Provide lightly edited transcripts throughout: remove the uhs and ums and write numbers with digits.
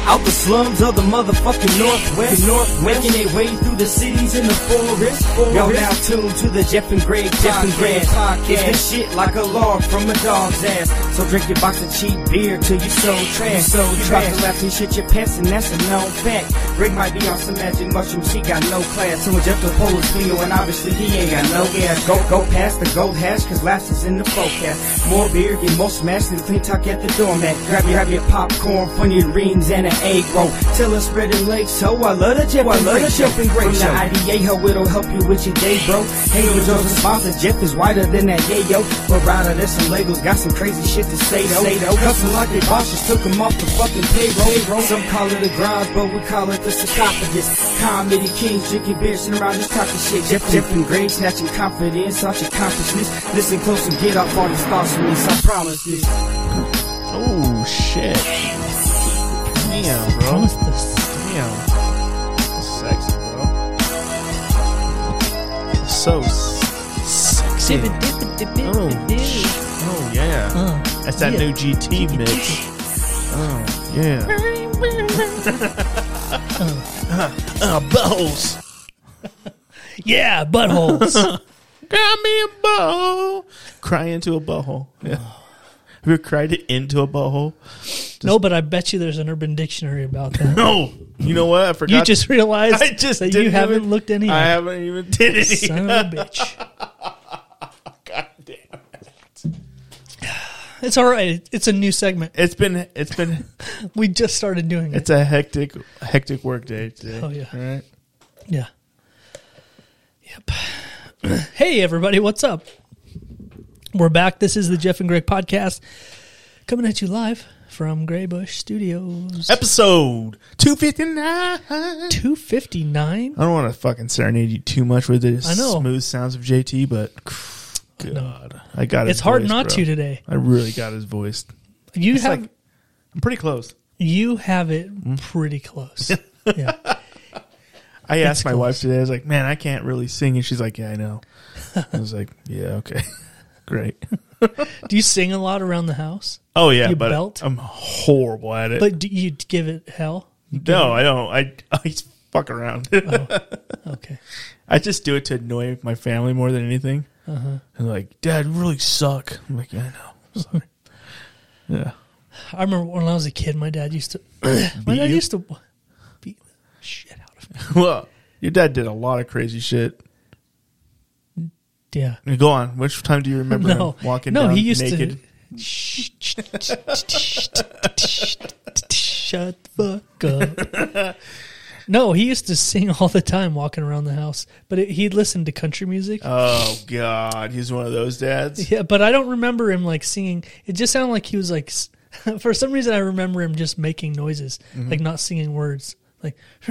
Out the slums of the motherfucking Northwest, making their way through the cities in the forest. Y'all now tuned to the Jeff and Greg podcast. It's the shit like a log from a dog's ass. So drink your box of cheap beer till you so trash. You about to laugh and shit your pants, and that's a known fact. Greg might be on some magic mushroom, she got no class. So Jeff the pole is cleaner, and obviously he ain't got no gas. Go past the gold hash, cause laughs is in the forecast. More beer, get more smashed than clean talk at the doormat. Grab your popcorn, funyun rings, and an egg roll. Tell us spreading legs, so I love the Jeff and Greg show. From the IDA, ho, it'll help you with your day, bro. Hey, with Joe's a sponsor, Jeff is whiter than that yayo. But rather, there's some Legos, got some crazy shit to say, though. Custom like they bosses took them off the fucking payroll. Some call it a garage, but we call it the sarcophagus. Comedy kings drinking beer, sitting around this talking shit. Jeff and Greg snatching confidence off your accomplishments. Listen close and get off all these thoughts from this, I promise this. Oh, shit. Damn, bro. Promise this. Damn. That's sexy, bro. So sexy. Oh, yeah. That's that new GT mix. Oh, yeah. Buttholes. Yeah, buttholes. Got me a butthole. Cry into a butthole. Yeah. Have you ever cried into a butthole? No, but I bet you there's an Urban Dictionary about that. No. You know what? I forgot. You just realized I just that didn't you haven't even, looked any. I haven't even did any. Son of a bitch. God damn it. It's all right. It's a new segment. It's been We just started doing it. it's a hectic work day today. Oh, yeah. All right. Yeah. Yep. Hey, everybody. What's up? We're back. This is the Jeff and Greg podcast coming at you live from Greybush Studios. Episode 259. 259? I don't want to fucking serenade you too much with the I know. smooth sounds of JT, but God, I got his It's hard voice, not bro. to today. I really got his voice. You It's have like, I'm pretty close. you have it pretty close. Yeah. I asked my close. wife today, I was like, man, I can't really sing. And she's like, yeah, I know. I was like, yeah, okay. Great. Do you sing a lot around the house? Oh, yeah, You but belt? I'm horrible at it. But do you give it hell? No, I don't. I fuck around. Okay. I just do it to annoy my family more than anything. Uh-huh. And like, Dad, you really suck. I'm like, yeah, I know. Sorry. Yeah. I remember when I was a kid, my dad used to used to beat the shit out of me. Well, your dad did a lot of crazy shit. Yeah. Go on. Which time do you remember him walking down he used naked? to shut the fuck up. No, he used to sing all the time walking around the house, but he'd listen to country music. Oh, God. He's one of those dads? Yeah, but I don't remember him like singing. It just sounded like he was like, for some reason I remember him just making noises, like not singing words. Like, I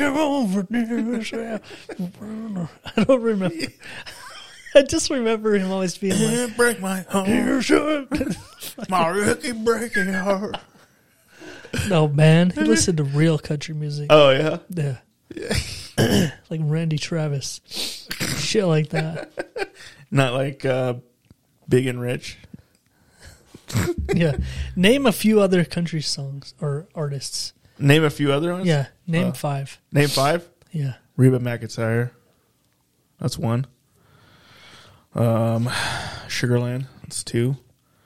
don't remember. I just remember him always being like, break my heart. My Ricky breaking heart. no, man. He listened to real country music. Oh, yeah? Yeah. Like Randy Travis. Shit like that. Not like Big and Rich. Yeah. Name a few other country songs or artists. Name a few other ones? Yeah. Name 5. Name 5? Yeah. Reba McEntire. That's 1. Sugarland. That's 2.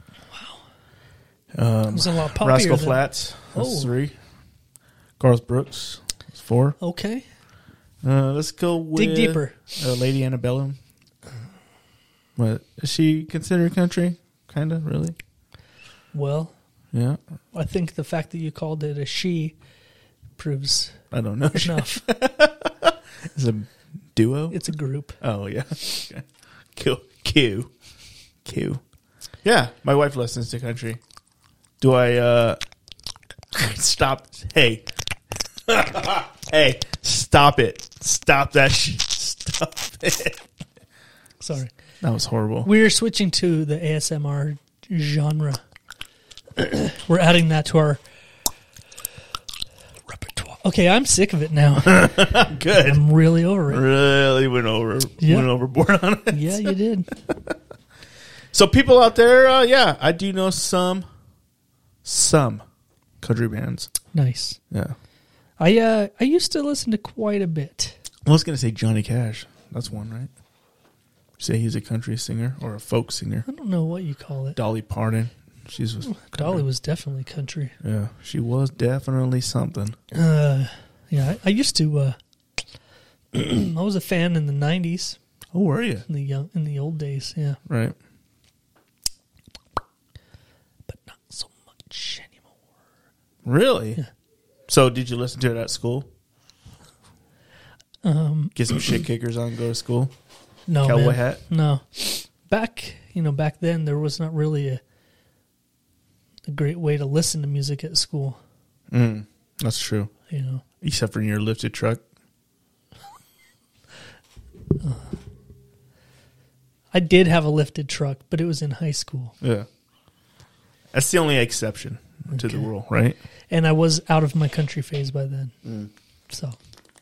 It was a lot poppier Rascal than- Flatts. That's Oh. 3. Garth Brooks. That's 4. Okay. Let's go with Dig deeper. Lady Antebellum. What is she considered country? Kind of, really? Well, Yeah. I think the fact that you called it a she proves I don't know. enough. It's a duo. It's a group. Oh yeah. Okay. Q. Yeah, my wife listens to country. Do I stop? Hey. Hey, stop it. Stop that shit. Stop it. Sorry. That was horrible. We're switching to the ASMR genre. We're adding that to our repertoire. Okay, I'm sick of it now. Good. I'm really over it. Really went overboard on it. Yeah, you did. So people out there, yeah, I do know some country bands. Nice. Yeah. I used to listen to quite a bit. I was going to say Johnny Cash. That's one, right? Say he's a country singer or a folk singer. I don't know what you call it. Dolly Parton. Dolly was definitely country. Yeah, she was definitely something. Yeah, I used to. I was a fan in the 90s. Oh, were you? In the old days, yeah. Right. But not so much anymore. Really? Yeah. So, did you listen to it at school? Get some shit kickers on, go to school? No, Cowboy man. hat? No. Back then, there was not really a great way to listen to music at school. That's true. You know. Except for in your lifted truck. I did have a lifted truck, but it was in high school. Yeah. That's the only exception to the rule, right? And I was out of my country phase by then. So.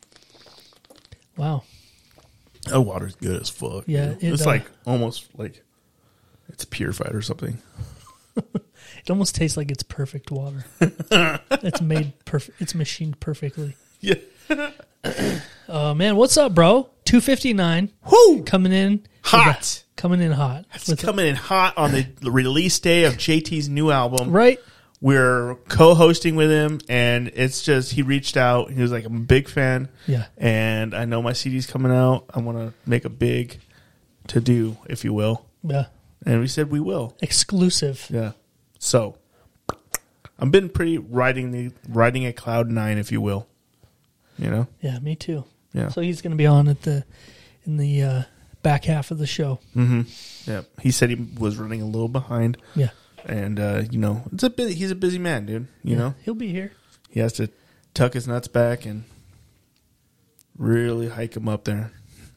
Wow. That water's good as fuck. Yeah. It's like almost like it's purified or something. It almost tastes like it's perfect water. It's made perfect. It's machined perfectly. Yeah. Oh, man. What's up, bro? 2:59. Whoo! Coming in. Hot. Coming in hot. It's coming in hot on the release day of JT's new album. Right? We're co-hosting with him, and it's just, he reached out. He was like, I'm a big fan. Yeah. And I know my CD's coming out. I want to make a big to-do, if you will. Yeah. And we said we will. Exclusive. Yeah. So, I've been pretty riding a cloud nine, if you will. You know? Yeah, me too. Yeah. So he's going to be on in the back half of the show. Mm-hmm. Yeah. He said he was running a little behind. Yeah. And, he's a busy man, dude. You know? He'll be here. He has to tuck his nuts back and really hike him up there.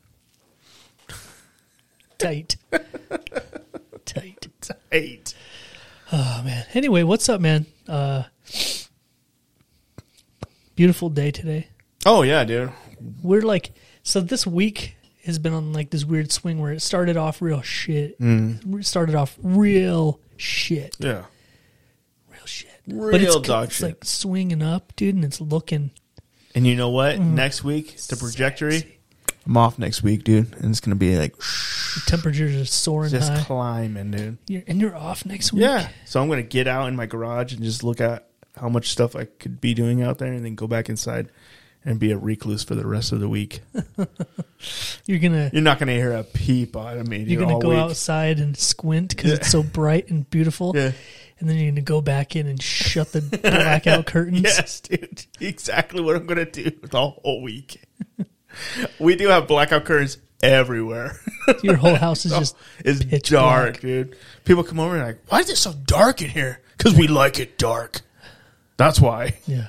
Tight. Tight. Tight. Oh, man. Anyway, what's up, man? Beautiful day today. Oh, yeah, dude. We're so this week has been on this weird swing where it started off real shit. It started off real shit. Yeah. Real shit. Real dog shit. It's swinging up, dude, and it's looking. And you know what? Next week, the trajectory. Sexy. I'm off next week, dude. And it's going to be like, The temperatures are soaring just high. climbing, dude. You're off next week? Yeah. So I'm going to get out in my garage and just look at how much stuff I could be doing out there and then go back inside and be a recluse for the rest of the week. You're not going to hear a peep out of me. You're going to go outside and squint because it's so bright and beautiful. Yeah. And then you're going to go back in and shut the blackout curtains. Yes, dude. Exactly what I'm going to do the whole week. We do have blackout curtains everywhere. Your whole house is just it's pitch dark, black. dude. People come over and like, why is it so dark in here? Because we like it dark. That's why. Yeah.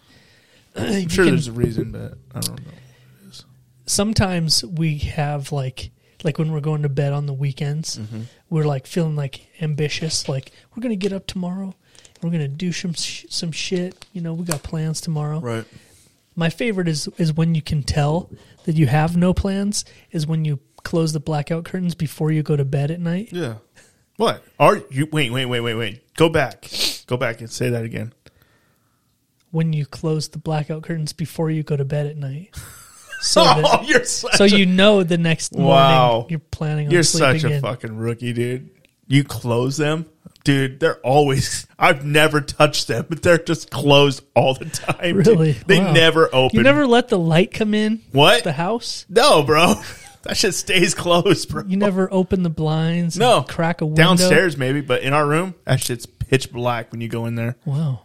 I'm sure there's a reason, but I don't know what it is. Sometimes we have like when we're going to bed on the weekends, we're feeling ambitious. We're going to get up tomorrow. We're going to do some shit. We got plans tomorrow. Right. My favorite is when you can tell that you have no plans is when you close the blackout curtains before you go to bed at night. Yeah. What? Are you? Wait. Go back and say that again. When you close the blackout curtains before you go to bed at night. So You're such you know the next morning you're planning on You're sleeping such a in. fucking rookie, dude. You close them? Dude, they're always... I've never touched them, but they're just closed all the time. Really? Dude. They Wow. never open. You never let the light come in? What? The house? No, bro. That shit stays closed, bro. You never open the blinds? No. And crack a window? Downstairs, maybe, but in our room, that shit's pitch black when you go in there. Wow.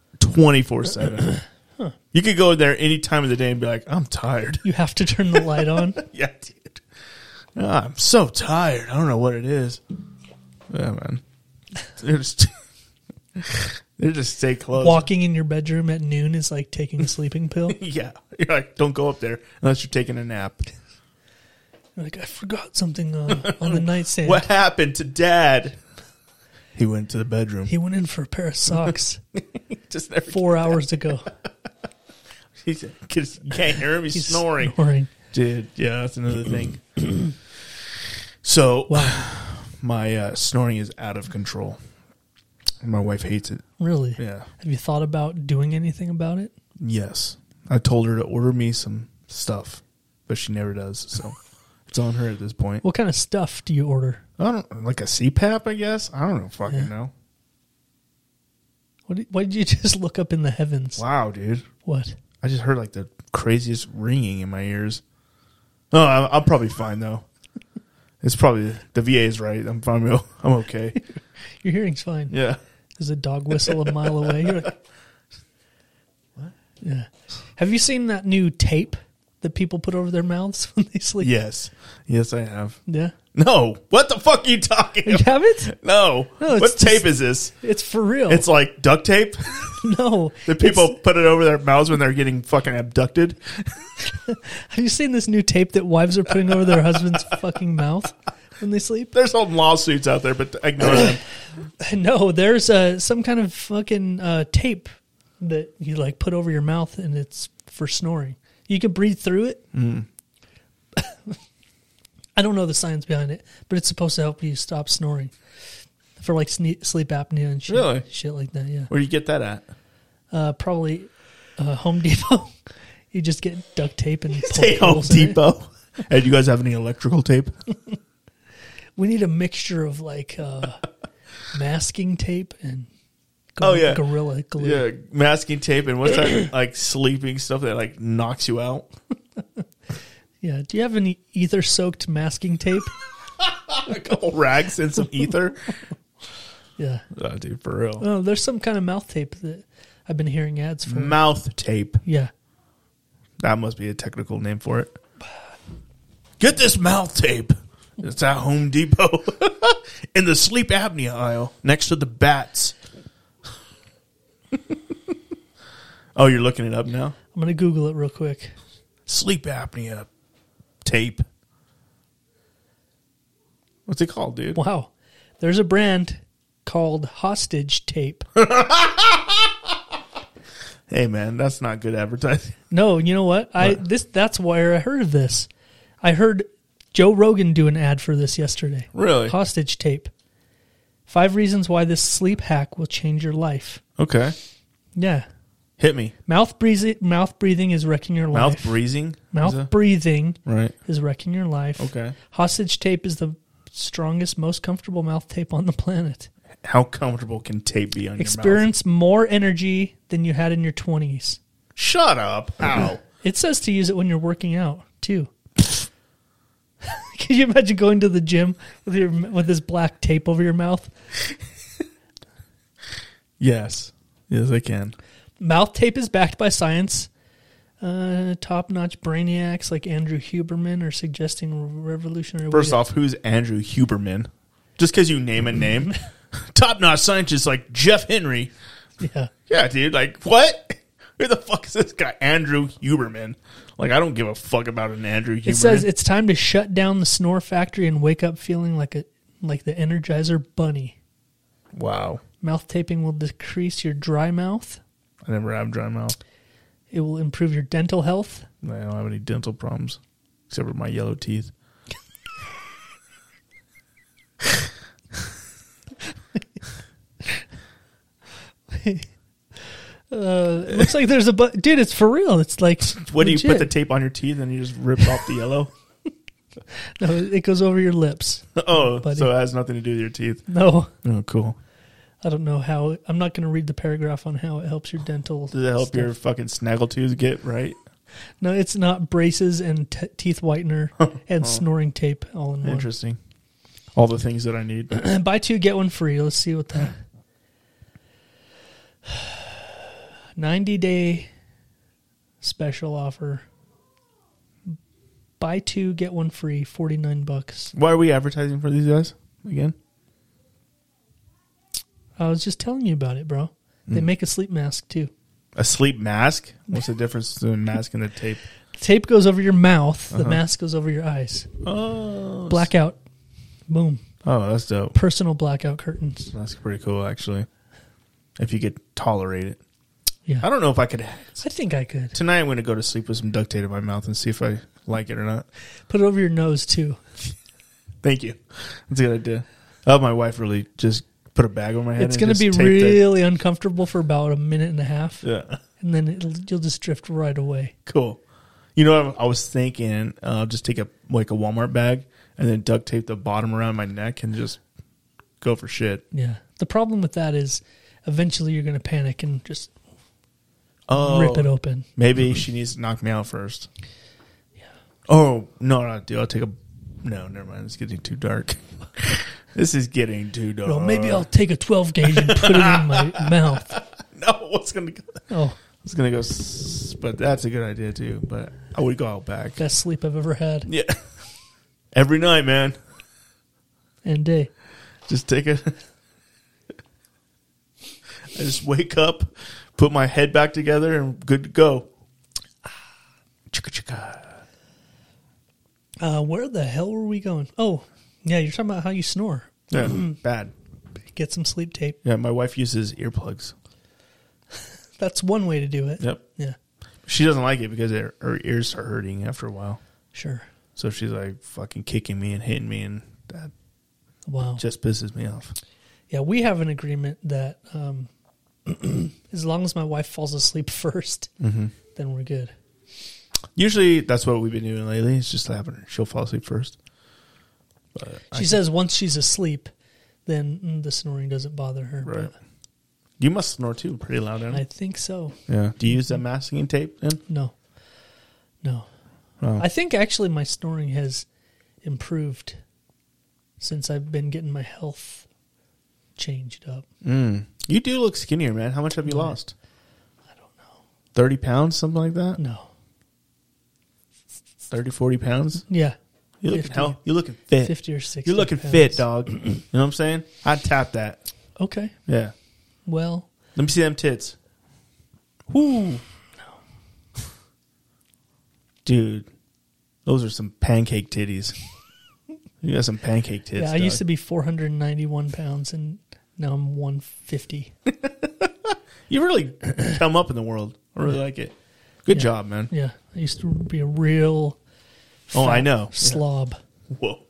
24/7. You could go there any time of the day and be like, I'm tired. You have to turn the light on? Yeah, dude. I'm so tired. I don't know what it is. Yeah, man. They just stay closed. Walking in your bedroom at noon is like taking a sleeping pill. Yeah. You're like, don't go up there unless you're taking a nap. You're like, I forgot something on the nightstand. What happened to Dad? He went to the bedroom. He went in for a pair of socks Just never 4 hours ago. you can't hear him. He's snoring. Dude, yeah, that's another thing. So, Wow. my snoring is out of control. My wife hates it. Really? Yeah. Have you thought about doing anything about it? Yes. I told her to order me some stuff, but she never does. So it's on her at this point. What kind of stuff do you order? I don't like a CPAP, I guess. I don't know. Fucking know. Why did you just look up in the heavens? Wow, dude. What? I just heard like the craziest ringing in my ears. Oh, I'm probably fine though. It's probably the VA is right. I'm fine. I'm okay. Your hearing's fine. Yeah. There's a dog whistle a mile away. You're like, what? Yeah. Have you seen that new tape that people put over their mouths when they sleep? Yes. Yes, I have. Yeah. No. What the fuck are you talking You about? haven't? No. No, What tape is this? It's for real. It's like duct tape? No. That people put it over their mouths when they're getting fucking abducted? Have you seen this new tape that wives are putting over their husband's fucking mouth when they sleep? There's some lawsuits out there, but ignore them. No, there's some kind of fucking tape that you like put over your mouth, and it's for snoring. You can breathe through it. I don't know the science behind it, but it's supposed to help you stop snoring for like sleep apnea and shit. Really? Shit like that. Yeah. Where do you get that at? Probably Home Depot. You just get duct tape and Say poke Home holes in it. Depot. Hey, do you guys have any electrical tape? We need a mixture of like masking tape and Gorilla Glue. Yeah, masking tape and what's that like sleeping stuff that like knocks you out? Yeah. Do you have any ether-soaked masking tape? A couple rags and some ether. Yeah. Oh, dude, for real. Oh, there's some kind of mouth tape that I've been hearing ads for. Mouth tape. Yeah. That must be a technical name for it. Get this mouth tape. It's at Home Depot. In the sleep apnea aisle next to the bats. Oh, you're looking it up now? I'm going to Google it real quick. Sleep apnea tape. What's it called, dude? Wow. There's a brand called Hostage Tape. Hey, man, that's not good advertising. No, you know what? That's where I heard of this. I heard Joe Rogan do an ad for this yesterday. Really? Hostage Tape. 5 reasons why this sleep hack will change your life. Okay. Yeah. Hit me. Mouth breathing is wrecking your life. Mouth breathing? Mouth breathing Right. is wrecking your life. Okay. Hostage tape is the strongest, most comfortable mouth tape on the planet. How comfortable can tape be on your mouth? Experience more energy than you had in your 20s. Shut up. How? It says to use it when you're working out, too. Can you imagine going to the gym with this black tape over your mouth? Yes. Yes, I can. Mouth tape is backed by science. Top-notch brainiacs like Andrew Huberman are suggesting revolutionary... First off, who's Andrew Huberman? Just because you name a name. Top-notch scientists like Jeff Henry. Yeah. Yeah, dude. Like, what? Who the fuck is this guy? Andrew Huberman. Like, I don't give a fuck about an Andrew Huberman. It says it's time to shut down the snore factory and wake up feeling like the Energizer Bunny. Wow. Mouth taping will decrease your dry mouth. I never have dry mouth. It will improve your dental health. I don't have any dental problems. Except for my yellow teeth. It looks like there's dude, it's for real. It's like, What do you legit. put the tape on your teeth and you just rip off the yellow? No, it goes over your lips. Oh, buddy. so it has nothing to do with your teeth. No, Oh, cool. I don't know how. I'm not going to read the paragraph on how it helps your dental. Does it help stuff. your fucking snaggletooth get right? No, it's not braces and teeth whitener and snoring tape all in one. Interesting. All the things that I need. Buy 2, get 1 free. Let's see what that. 90-day special offer. Buy 2, get 1 free. $49. Why are we advertising for these guys again? I was just telling you about it, bro. They make a sleep mask too. A sleep mask? What's the difference between a mask and the tape? The tape goes over your mouth. The mask goes over your eyes. Oh. Blackout. Boom. Oh, that's dope. Personal blackout curtains. That's pretty cool, actually. If you could tolerate it. Yeah. I don't know if I could. I think I could. Tonight I'm going to go to sleep with some duct tape in my mouth and see if I like it or not. Put it over your nose too. Thank you. That's a good idea. Oh, my wife really just put a bag over my head. It's going to be really uncomfortable for about a minute and a half. Yeah. And then you'll just drift right away. Cool. You know what I was thinking? Just take a Walmart bag and then duct tape the bottom around my neck and just go for shit. Yeah. The problem with that is eventually you're going to panic and just Oh, rip it open. Maybe she needs to knock me out first. Yeah. Oh, no, dude. I'll take a... No, never mind. It's getting too dark. This is getting too dark. Well, maybe I'll take a 12 gauge and put it in my mouth. No, what's going to go... Oh, It's going to go... But that's a good idea, too. But I would go out back. best sleep I've ever had. Yeah. Every night, man. And day. Just take it. I just wake up, put my head back together, and good to go. Chicka chicka. Where the hell were we going? Oh, yeah, you're talking about how you snore. Yeah, bad. Get some sleep tape. Yeah, my wife uses earplugs. That's one way to do it. Yep. Yeah, She doesn't like it because her ears start hurting after a while. sure. So she's like fucking kicking me and hitting me, and that Wow. just pisses me off. Yeah, we have an agreement that as long as my wife falls asleep first, then we're good. Usually that's what we've been doing lately. It's just having her. She'll fall asleep first. But She says once she's asleep, then the snoring doesn't bother her. Right. You must snore too, pretty loud. But I think so. Yeah. Do you use that masking tape then? No. Oh. I think actually my snoring has improved since I've been getting my health changed up. You do look skinnier, man. How much have you lost? I don't know. 30 pounds, something like that? No. 30, 40 pounds? Yeah. You looking 50. hell? You looking fit. 50 or 60. You're looking pounds. fit, dog. You know what I'm saying? I'd tap that. Okay. Yeah. Well, Let me see them tits. Whoo. No. Dude, those are some pancake titties. You got some pancake tits. yeah, I used to be 491 pounds and now I'm 150. You really come up in the world. I really like it. Good job, man. Yeah. I used to be a real Oh, I fat know. slob. Whoa.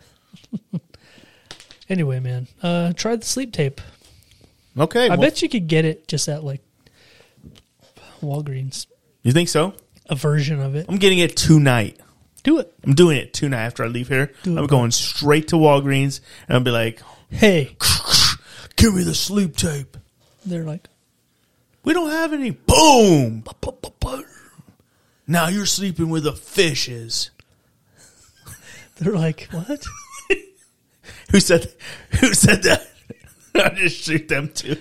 Anyway, man, try the sleep tape. Okay. I bet you could get it just at like Walgreens. You think so? A version of it. I'm getting it tonight. Do it. I'm doing it tonight after I leave here. Do it, I'm bro. going straight to Walgreens and I'll be like, Hey, give me the sleep tape. they're like, We don't have any. Boom. Now you're sleeping with the fishes. they're like, what? Who said that? I just shoot them too.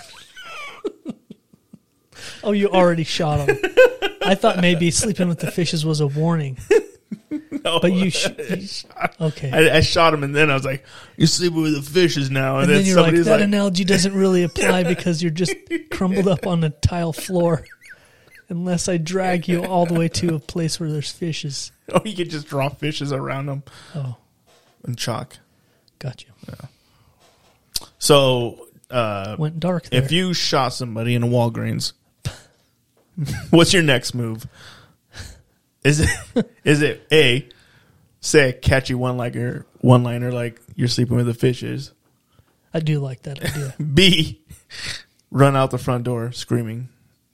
Oh, you already shot them. I thought maybe sleeping with the fishes was a warning. No, But you okay. I shot him, and then I was like, "You're sleeping with the fishes now." And then you're like, somebody's that analogy doesn't really apply because you're just crumbled up on a tile floor. Unless I drag you all the way to a place where there's fishes. "Oh, you could just draw fishes around them Oh, and chalk." got you. So, Went dark there. if you shot somebody in a Walgreens, what's your next move? Is it A, say a catchy one-liner like you're sleeping with the fishes? I do like that idea. B, run out the front door screaming.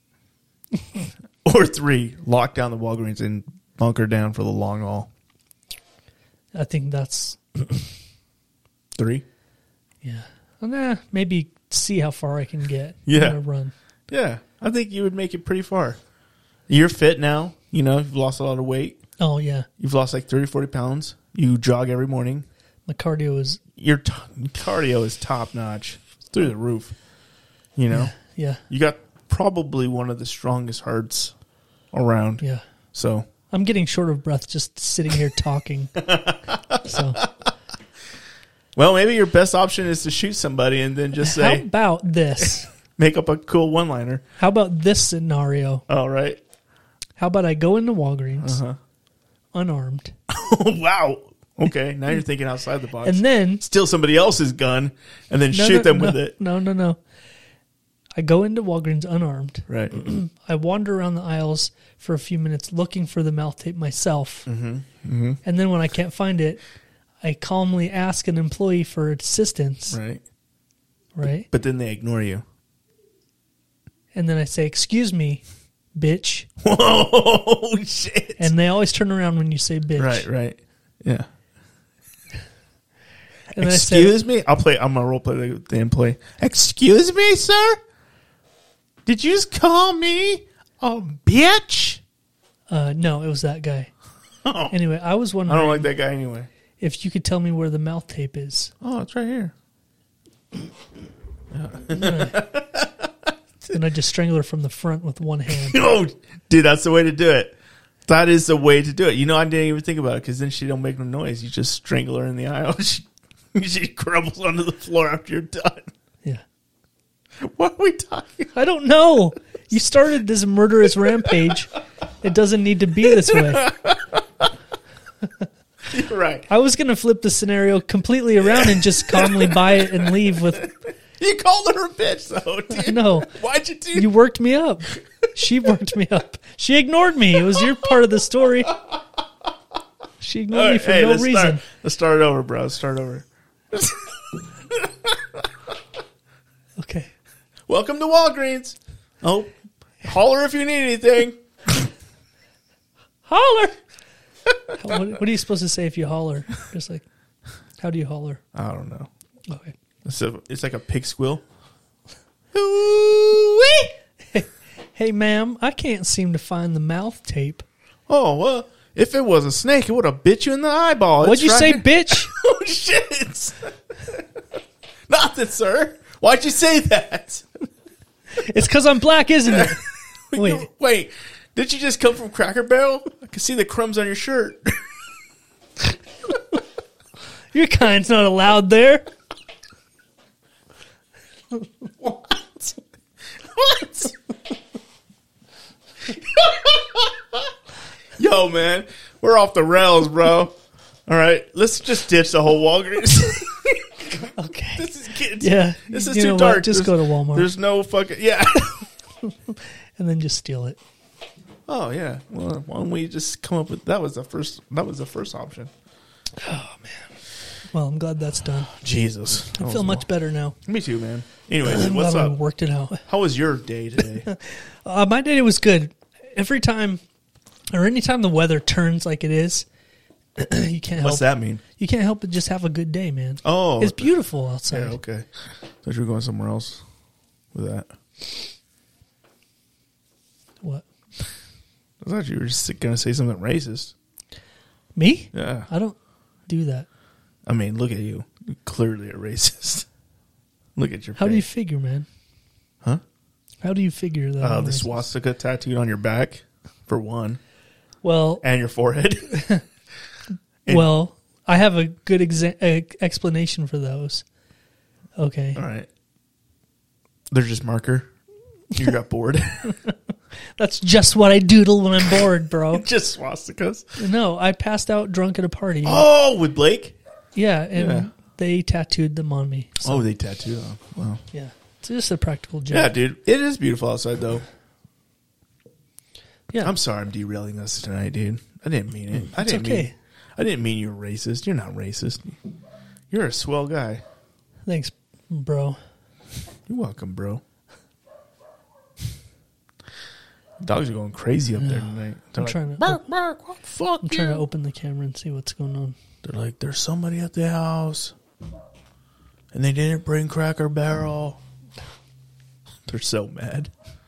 Or 3, lock down the Walgreens and bunker down for the long haul. I think that's, 3? yeah. Nah, maybe see how far I can get. Yeah. I'm gonna run. Yeah, I think you would make it pretty far. You're fit now. You know, you've lost a lot of weight. Oh, yeah. You've lost like 30, 40 pounds. You jog every morning. My cardio is, Your cardio is top notch. It's through the roof. You know? yeah. You got probably one of the strongest hearts around. Yeah. So, I'm getting short of breath just sitting here talking. So, well, maybe your best option is to shoot somebody and then just how say, about this? make up a cool one-liner. How about this scenario? All right. How about I go into Walgreens unarmed, Wow. Okay, now you're thinking outside the box. and then Steal somebody else's gun and then shoot them with it. No. I go into Walgreens unarmed. Right. I wander around the aisles for a few minutes looking for the mouth tape myself. And then when I can't find it, I calmly ask an employee for assistance. Right. right? But then they ignore you. And then I say, "Excuse me, bitch." Whoa, shit. And they always turn around when you say bitch. Right. Yeah. And then Excuse me? I'm gonna role play the play. Excuse me, sir? Did you just call me a bitch? No, it was that guy. Oh, Anyway, I was I wondering don't like that guy anyway. if you could tell me where the mouth tape is. Oh, it's right here. And I just strangle her from the front with one hand. Oh, dude, that's the way to do it. That is the way to do it. You know, I didn't even think about it because then she don't make no noise. You just strangle her in the aisle. She crumbles onto the floor after you're done. Yeah. What are we talking? I don't know. You started this murderous rampage. It doesn't need to be this way. You're right. I was going to flip the scenario completely around and just calmly buy it and leave with, You called her a bitch, though, dude. no, Why'd you do you worked me up. She worked me up. She ignored me. It was your part of the story. She ignored me for no reason. Let's start over, bro. Let's start over. Okay. Welcome to Walgreens. Oh, holler if you need anything. Holler. What are you supposed to say if you holler? Just like, how do you holler? I don't know. Okay. It's like a pig squeal. Hey, ma'am, I can't seem to find the mouth tape. Oh, well, if it was a snake, it would have bit you in the eyeball. What'd you It's say, right- bitch? Oh, shit. Nothing, sir. Why'd you say that? It's because I'm black, isn't it? Wait. Did you just come from Cracker Barrel? I can see the crumbs on your shirt. Your kind's not allowed there. What? Yo, man, we're off the rails, bro. All right, let's just ditch the whole Walgreens. Okay. This is kids. Yeah. This is You know too what? dark. Just go to Walmart. There's no fucking And then just steal it. Oh yeah. Well, why don't we just come up with that was the first option. Well, I'm glad that's done. Jesus. I feel much better now. Me too, man. Anyways, I'm what's glad we up? worked it out. How was your day today? My day was good. Every time, or anytime the weather turns like it is, you can't help. What's that mean? You can't help but just have a good day, man. Oh, It's beautiful outside. yeah, okay. Thought you were going somewhere else with that. What? I thought you were just going to say something racist. Me? Yeah. I don't do that. I mean, look at you. You're clearly a racist. Look at your How do you face. figure, man? Huh? How do you figure that? I'm The racist? swastika tattooed on your back, for one, Well, and your forehead. And- well, I have a good explanation for those. Okay. All right. They're just marker. You got bored. That's just what I doodle when I'm bored, bro. Just swastikas. No, I passed out drunk at a party. Oh, with Blake? Yeah, and Yeah. they tattooed them on me. So, Oh, they tattooed them. Wow. yeah. It's just a practical joke. Yeah, dude. It is beautiful outside, though. Yeah. I'm sorry I'm derailing us tonight, dude. I didn't mean it. It's okay. I didn't mean you were racist. You're not racist. You're a swell guy. Thanks, bro. You're welcome, bro. Dogs are going crazy up there tonight. They're I'm trying to bark, bark, what the fuck, I'm trying to open the camera and see what's going on. They're like, there's somebody at the house, and they didn't bring Cracker Barrel. They're so mad.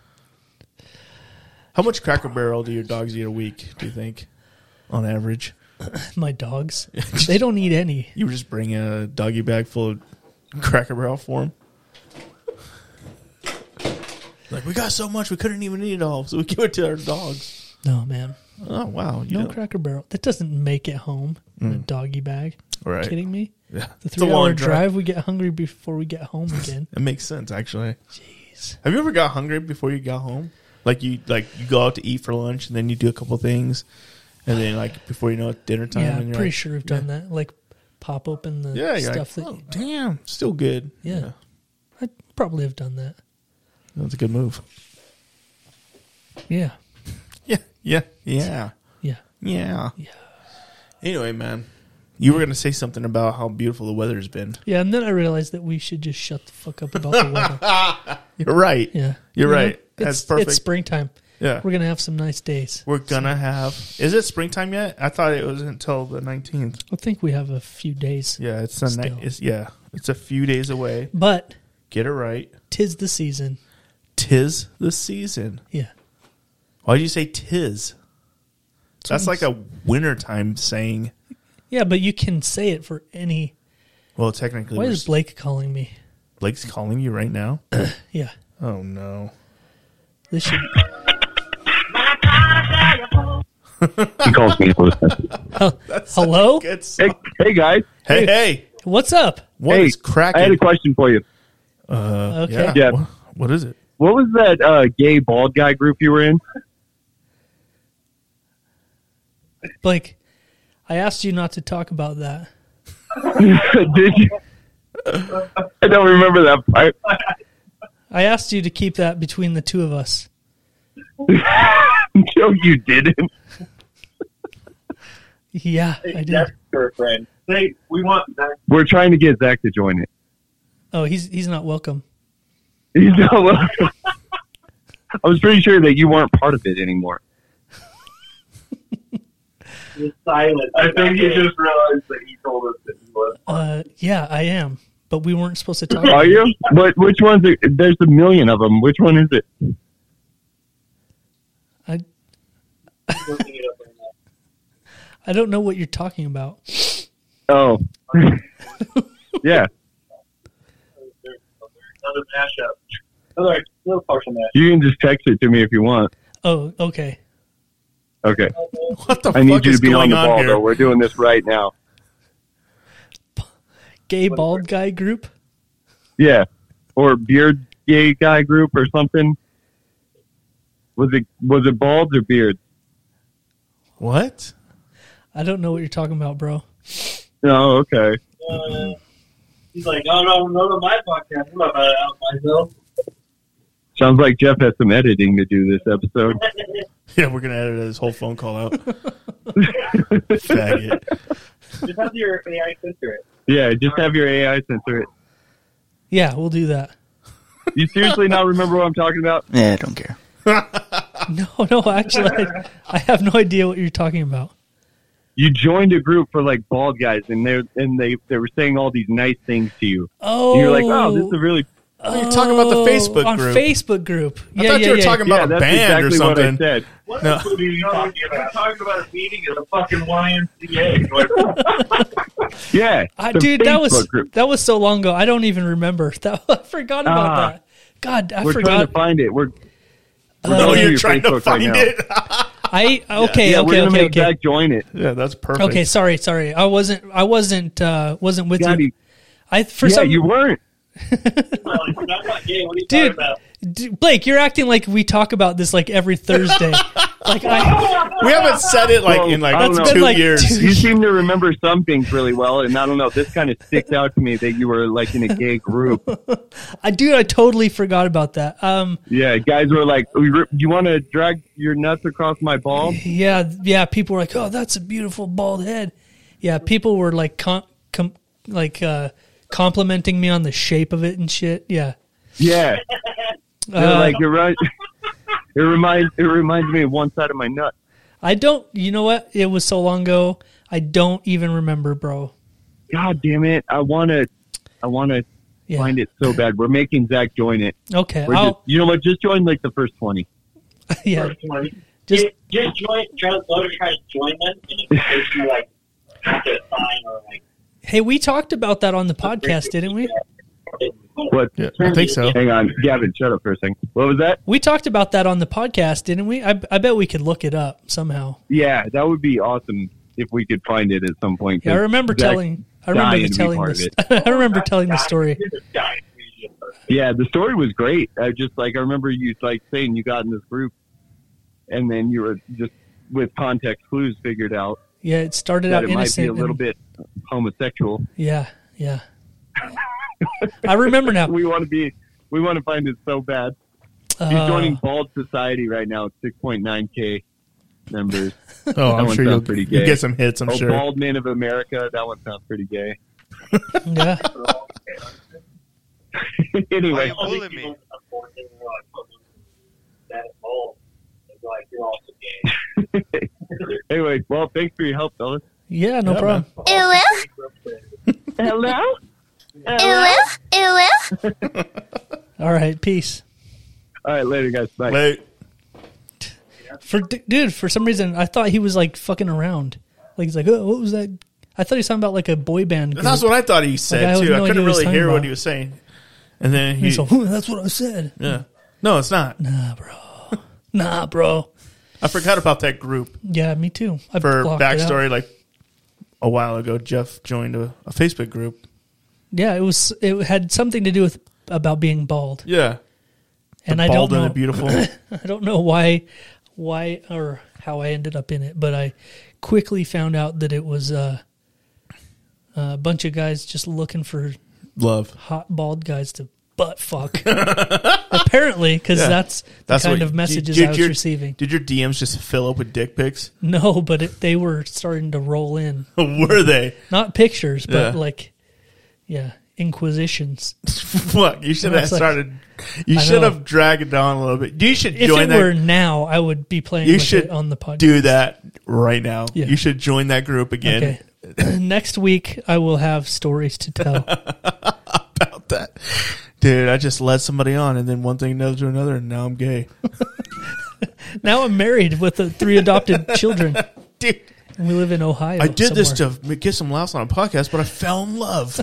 How much Cracker Barrel do your dogs eat a week, do you think, on average? My dogs, they don't need any. You just bring a doggy bag full of Cracker Barrel for them? Like, we got so much, we couldn't even eat it all, so we give it to our dogs. No, man. Oh, wow. You No know. Cracker Barrel. That doesn't make it home in a doggy bag. Right. Kidding me? Yeah. The It's a 3-hour long drive, we get hungry before we get home again. It makes sense, actually. Jeez. Have you ever got hungry before you got home? Like you go out to eat for lunch, and then you do a couple things, and then like before you know it, dinner time. Yeah, and I'm you're pretty like, sure we've done that. Like pop open the Yeah, you're stuff like, that oh, damn, still good. Yeah. I probably have done that. That's a good move. Yeah. Yeah. Yeah. Yeah. Anyway, man, You were going to say something about how beautiful the weather's been. Yeah, and then I realized that we should just shut the fuck up about the weather. You're right. Yeah. You're You know, right. That's perfect. It's springtime. Yeah. We're going to have some nice days. We're going to have... Is it springtime yet? I thought it was until the 19th. I think we have a few days. Yeah, it's the Still. it's a few days away. But Get it right. 'tis the season. 'Tis the season. Yeah. Why do you say 'tis? That's like a wintertime saying. Yeah, but you can say it for any... Well, technically... Why is Blake calling me? Blake's calling you right now? Yeah. Oh, no. This should... He calls me. Hello? Good Hey guys. Hey. What's up? What Hey, is cracking? I had a question for you. Okay. Yeah. What is it? What was that gay bald guy group you were in? Blake, I asked you not to talk about that. Did you? I don't remember that part. I asked you to keep that between the two of us. No, you didn't. Yeah, I did. Girlfriend. Hey, we want that. We're trying to get Zach to join it. Oh, he's not welcome. He's not welcome. I was pretty sure that you weren't part of it anymore. He's silent. I think he just realized that he told us that he was. Yeah, I am. But we weren't supposed to talk. Are you? But which one's it? There's a million of them. Which one is it? Looking it up right now. I don't know what you're talking about. Oh. Yeah. Another mashup. Another partial mashup. You can just text it to me if you want. Oh, okay. Okay. What the I need fuck you is to be on going the on ball, here? though. We're doing this right now. Gay bald guy group? Yeah. Or beard gay guy group or something. Was it balds or beards? What? I don't know what you're talking about, bro. Oh, okay. He's like, oh, no, to my podcast. I'm not about it out myself. Sounds like Jeff has some editing to do this episode. Yeah, we're going to edit his whole phone call out. Faggot. Just have your AI censor it. Yeah, just have your AI censor it. Yeah, we'll do that. You seriously not remember what I'm talking about? Yeah, I don't care. No, actually, I have no idea what you're talking about. You joined a group for like bald guys, and they were saying all these nice things to you. Oh, And you're like, oh, this is a really You're talking about the Facebook on group. Facebook group. I thought you were talking about a that's band exactly or what I something. said. What No. else are you talking about? I'm talking about a meeting at a fucking YMCA. Yeah, the Dude, Facebook group. that was so long ago. I don't even remember. I forgot about Ah. that. God, I We're trying forgot. to find it. We're Oh, going through you're your trying to Facebook find right now. it? Yeah, we're gonna make Zach join it. Yeah, that's perfect. Okay, sorry. I wasn't with God, you. yeah, you weren't. I'm not gay. What are you Dude, talking about? Blake, you're acting like we talk about this like every Thursday. We haven't said it like Well, in like I don't know. 2 been like years. 2 You seem to remember some things really well, and I don't know. This kind of sticks out to me that you were like in a gay group. I totally forgot about that. Yeah, guys were like, "You want to drag your nuts across my ball?" Yeah. People were like, "Oh, that's a beautiful bald head." Yeah, people were like, complimenting me on the shape of it and shit. Yeah. Yeah, they're like it reminds me of one side of my nut. I don't. You know what? It was so long ago. I don't even remember, bro. God damn it! I wanna Yeah. find it so bad. We're making Zach join it. Okay. You know what? Just join like the first 20. Yeah. Just join. Try to join them, and in case you like have to sign or like. Hey, we talked about that on the podcast, didn't we? What? Yeah, I think so. Hang on, Gavin. Shut up for a second. What was that? We talked about that on the podcast, didn't we? I bet we could look it up somehow. Yeah, that would be awesome if we could find it at some point. Yeah, I remember Zach telling dying to be telling part of this. it. I remember telling the story. Yeah, the story was great. I remember you like saying you got in this group, and then you were just with context clues figured out Yeah, it started that out it might innocent. be a little and- bit homosexual. Yeah. I remember now. We want to find it so bad. He's joining Bald Society right now at 6.9K. members. Oh, That I'm one sure you'll sounds pretty gay. get some hits. I'm Oh, sure. Bald Men of America. That one sounds pretty gay. Yeah. Anyway, Why you bullying me? You're also gay. anyway, well, thanks for your help, fellas. Yeah, no Yeah, problem. Hello? All right, peace. All right, later, guys. Bye. Wait. Dude, for some reason, I thought he was like fucking around. Like he's like, oh, what was that? I thought he was talking about like a boy band. That's what I thought he said, Like, I had too. no I idea couldn't what he was really talking hear what about. he was saying. And then he... He's like, "Ooh, that's what I said. yeah. No, it's not. Nah, bro. I forgot about that group. Yeah, me too. I For blocked it out. backstory, like a while ago, Jeff joined a Facebook group. Yeah, it had something to do with about being bald, Yeah. and The I bald don't know. and the beautiful. I don't know why or how I ended up in it, but I quickly found out that it was a bunch of guys just looking for Love. hot bald guys to butt fuck. Apparently, because Yeah. that's the kind what- of messages did I was your- receiving. Did your DMs just fill up with dick pics? No, but they were starting to roll in. Were they? Not pictures, but Yeah. like, yeah, inquisitions. What? You should Well, have it's like- started. You I should know. have dragged it down a little bit. You should If join it that. were now, I would be playing You with should it on the podcast. do that right now. Yeah. You should join that group again. Okay. Next week, I will have stories to tell. About that. Dude, I just led somebody on, and then one thing led to another, and now I'm gay. Now I'm married with 3 adopted children, Dude, and we live in Ohio. I did this somewhere. to get some laughs on a podcast, but I fell in love.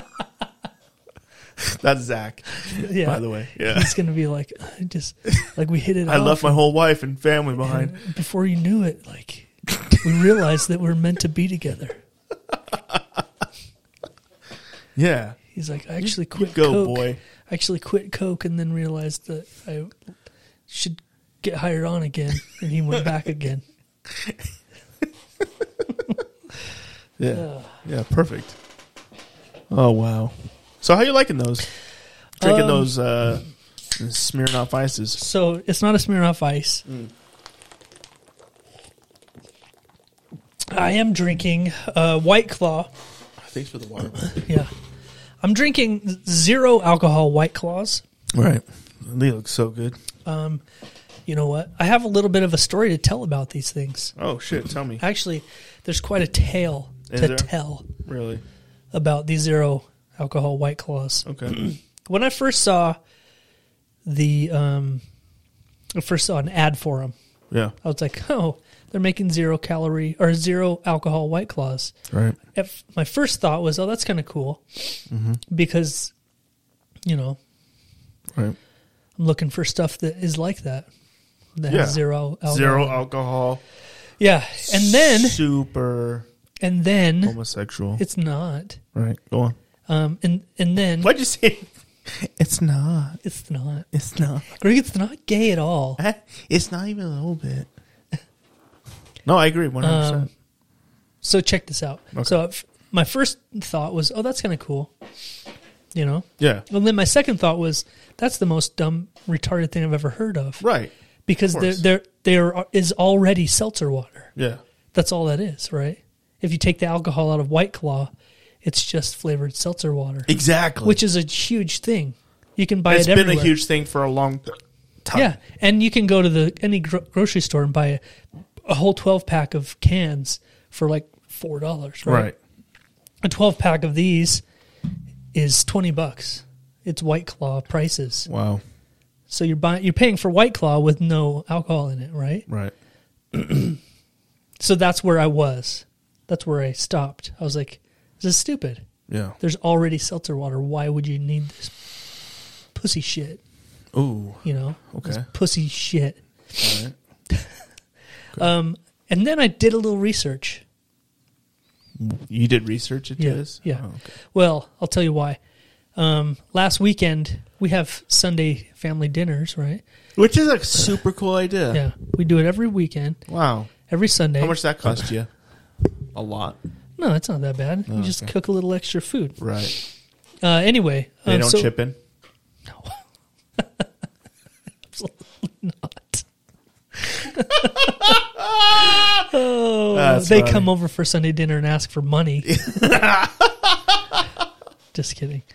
That's Zach, Yeah. by the way. Yeah. He's gonna be like, I just like we hit it. I off, left my whole wife and family behind. and before you knew it, like we realized that we're meant to be together. Yeah. He's like, I actually quit Go, Coke. boy. I actually quit Coke and then realized that I should get hired on again, and he went back again. Yeah. Yeah, perfect. Oh, wow. So how you liking those? Drinking those Smirnoff Ices. So it's not a Smirnoff Ice. I am drinking White Claw. Thanks for the water. Yeah. I'm drinking 0 alcohol White Claws. Right. They look so good. You know what? I have a little bit of a story to tell about these things. Oh, shit. Tell me. Actually, there's quite a tale Is to there? tell Really? about these 0 alcohol White Claws. Okay. When I first saw an ad for them, Yeah. I was like, oh, they're making 0 calorie or 0 alcohol White Claws. Right. My first thought was, oh, that's kind of cool because, you know, Right. I'm looking for stuff that is like that Yeah. has 0 alcohol. Zero alcohol. Yeah, and Super then homosexual. it's not. Right. Go on. And then Why'd you say it's not? it's not. It's not. Greg, it's not gay at all. It's not even a little bit. No, I agree 100%. So check this out. Okay. So my first thought was, oh, that's kind of cool. You know? Yeah. Well, then my second thought was, that's the most dumb, retarded thing I've ever heard of. Right. Because Of course. there is already seltzer water. Yeah. That's all that is, right? If you take the alcohol out of White Claw, it's just flavored seltzer water, Exactly. which is a huge thing. You can buy it's it been everywhere. a huge thing for a long time. Yeah, and you can go to any grocery store and buy a whole 12-pack of cans for like $4, right? Right. A 12-pack of these is $20. It's White Claw prices. Wow. So you're paying for White Claw with no alcohol in it, right? Right. So that's where I was. That's where I stopped. I was like, this is stupid. Yeah. There's already seltzer water. Why would you need this pussy shit? Ooh. You know? Okay. This pussy shit. All right. And then I did a little research. You did research into Yeah, this? yeah. Oh, okay. Well, I'll tell you why. Last weekend, we have Sunday family dinners, right? Which is a super cool idea. Yeah. We do it every weekend, Wow. every Sunday. How much that cost you? A lot. No, it's not that bad. You just okay. cook a little extra food. Right. Anyway. They don't so- chip in? Absolutely not. That's they funny. come over for Sunday dinner and ask for money. Just kidding.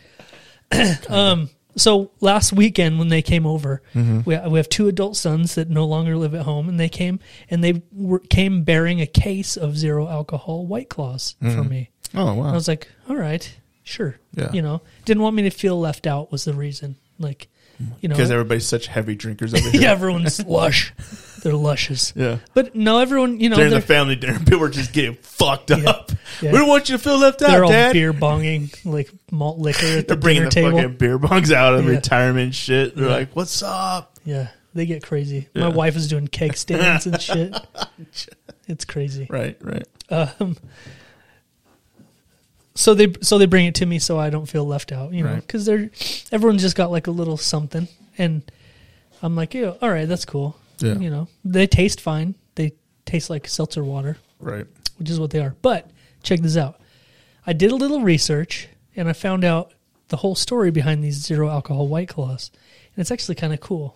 So last weekend when they came over, we have 2 adult sons that no longer live at home, and they came came bearing a case of 0 alcohol White Claws for me. Oh wow. I was like, all right, sure. Yeah. You know, didn't want me to feel left out was the reason. Like, you know, Because everybody's such heavy drinkers over here. yeah, everyone's lush. They're lushes. Yeah. But no, everyone, you know, During the they're, family dinner, people were just getting fucked up. Yeah. We don't want you to feel left they're out, all Dad. beer bonging like malt liquor at They're the bringing dinner the table. fucking beer bongs out of Yeah. retirement shit. They're Yeah. like, "What's up?" Yeah, they get crazy. Yeah. My wife is doing keg stands and shit. It's crazy. Right. So they bring it to me so I don't feel left out, you know, Right. because everyone's just got like a little something, and I'm like, yeah, all right, that's cool. Yeah. You know, they taste fine. They taste like seltzer water, Right. which is what they are. But check this out. I did a little research and I found out the whole story behind these 0 alcohol White Claws, and it's actually kind of cool.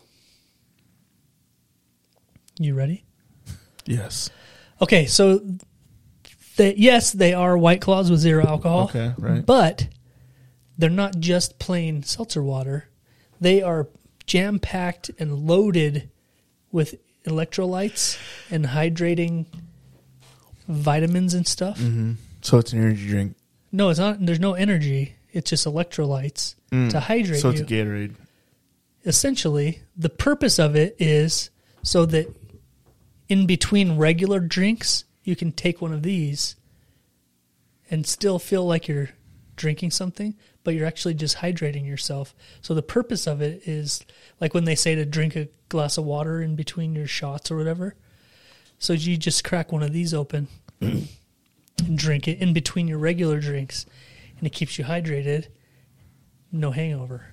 You ready? Yes. Okay, so yes, they are White Claws with 0 alcohol. Okay, right. But they're not just plain seltzer water. They are jam-packed and loaded with electrolytes and hydrating vitamins and stuff. So it's an energy drink. No, it's not. There's no energy. It's just electrolytes to hydrate So you. it's a Gatorade. Essentially, the purpose of it is so that in between regular drinks, you can take one of these and still feel like you're drinking something, but you're actually just hydrating yourself. So the purpose of it is like when they say to drink a glass of water in between your shots or whatever. So you just crack one of these open and drink it in between your regular drinks, and it keeps you hydrated, no hangover.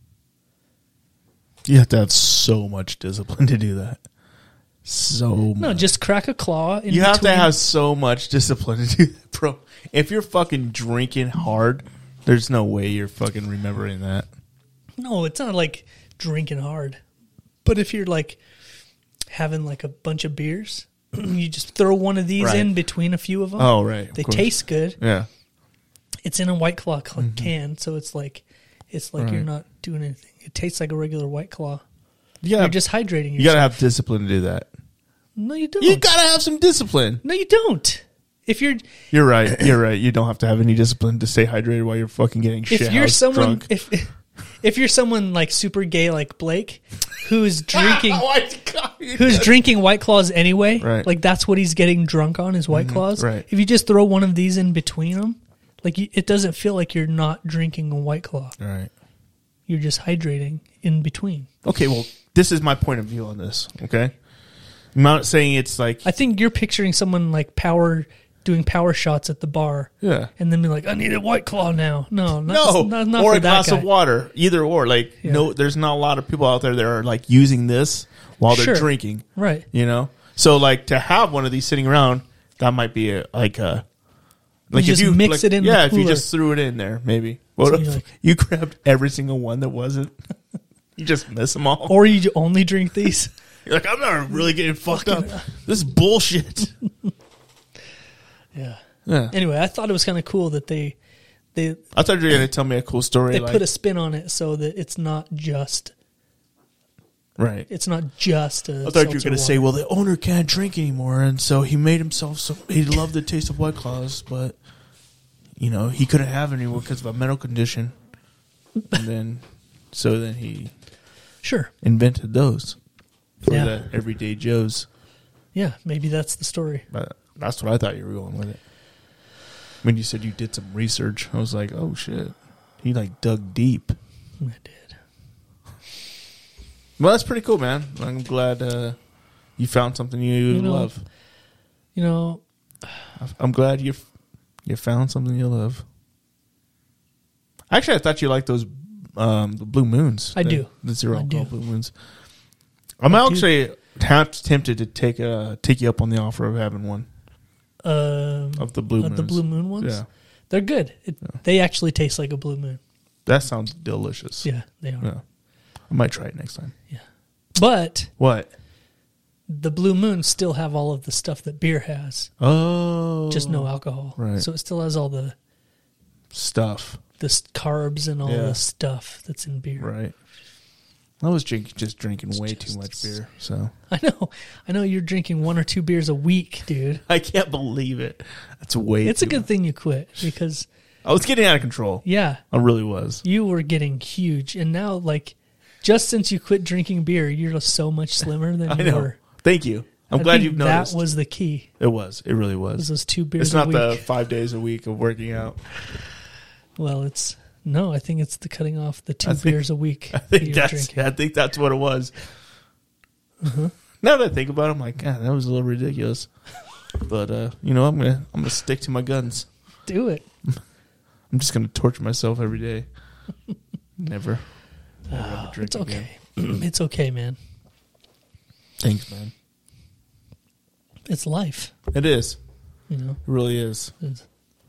You have to have so much discipline to do that. So much. No, just crack a claw. In You have to between. have so much discipline to do that, bro. If you're fucking drinking hard, there's no way you're fucking remembering that. No, it's not like drinking hard. But if you're like having like a bunch of beers, you just throw one of these Right. in between a few of them. Oh, right. of They course. taste good. Yeah. It's in a White Claw can, so it's like you're Right. not doing anything. It tastes like a regular White Claw. Yeah. You're just hydrating yourself. You gotta have discipline to do that. No, you don't. You gotta have some discipline. No, you don't. If you're You're right. You're right. You don't have to have any discipline to stay hydrated while you're fucking getting shit if you're someone drunk. if you're someone like super gay like Blake, who's drinking Oh my God. who's drinking White Claws anyway, Right. like that's what he's getting drunk on is White Claws. right. If you just throw one of these in between them, like it doesn't feel like you're not drinking a White Claw. All right. You're just hydrating in between. Okay, well, this is my point of view on this, okay? I'm not saying it's like, I think you're picturing someone like doing power shots at the bar. yeah. And then be like, I need a White Claw now. No, No, not or for a that glass guy. of water, either or. Like, Yeah. no, there's not a lot of people out there that are like using this while they're Sure. drinking, Right. you know? So, like, to have one of these sitting around, that might be like just mix it in the yeah, if you cooler. just threw it in there, maybe. What you're if like- you grabbed every single one that wasn't? You just miss them all. Or you only drink these. You're like, I'm not really getting fucked up. This is bullshit. Yeah. Yeah. Anyway, I thought it was kind of cool that they I thought you were going to tell me a cool story. they like, put a spin on it so that it's not just right. a I thought you were seltzer going to water. say, well, the owner can't drink anymore, and so he made himself he loved the taste of White Claws, but, you know, he couldn't have it anymore because of a medical condition. And then he Sure. invented those for Yeah. the everyday Joes. Yeah, maybe that's the story. But that's what I thought you were going with it. When you said you did some research, I was like, oh, shit. He, like, dug deep. I did. Well, that's pretty cool, man. I'm glad you found something you know, love. You know, I'm glad you found something you love. Actually, I thought you liked those the Blue Moons. I do. The zero I alcohol do. Blue Moons. I'm actually tempted to take you up on the offer of having one of the Blue Moons. the Blue Moon ones. Yeah, They're good. They actually taste like a Blue Moon. that sounds delicious. Yeah, they are. Yeah. I might try it next time. But What? the Blue Moons still have all of the stuff that beer has, Oh. just no alcohol. Right. So it still has all the Stuff. carbs and all Yeah. the stuff that's in beer. Right. I was drinking way too much beer, so. I know you're drinking 1 or 2 beers a week, dude. I can't believe it. That's way It's a too good much. thing you quit because, I was getting out of control. yeah, I really was. you were getting huge. And now, like, just since you quit drinking beer, you're so much slimmer than I you know. were. Thank you. I'm I glad think you've noticed. That was the key. It was. It really Was was. those 2 beers It's a not week. the 5 days a week of working out. Well, I think it's the cutting off the 2 I think- beers a week. I that think you're that's. drinking. I think that's what it was. Now that I think about it, I'm like, God, that was a little ridiculous. But I'm gonna stick to my guns. Do it. I'm just gonna torture myself every day. Never have a drink It's again. okay. It's okay, man. Thanks, man. It's life. It is. You know. It really is. It's-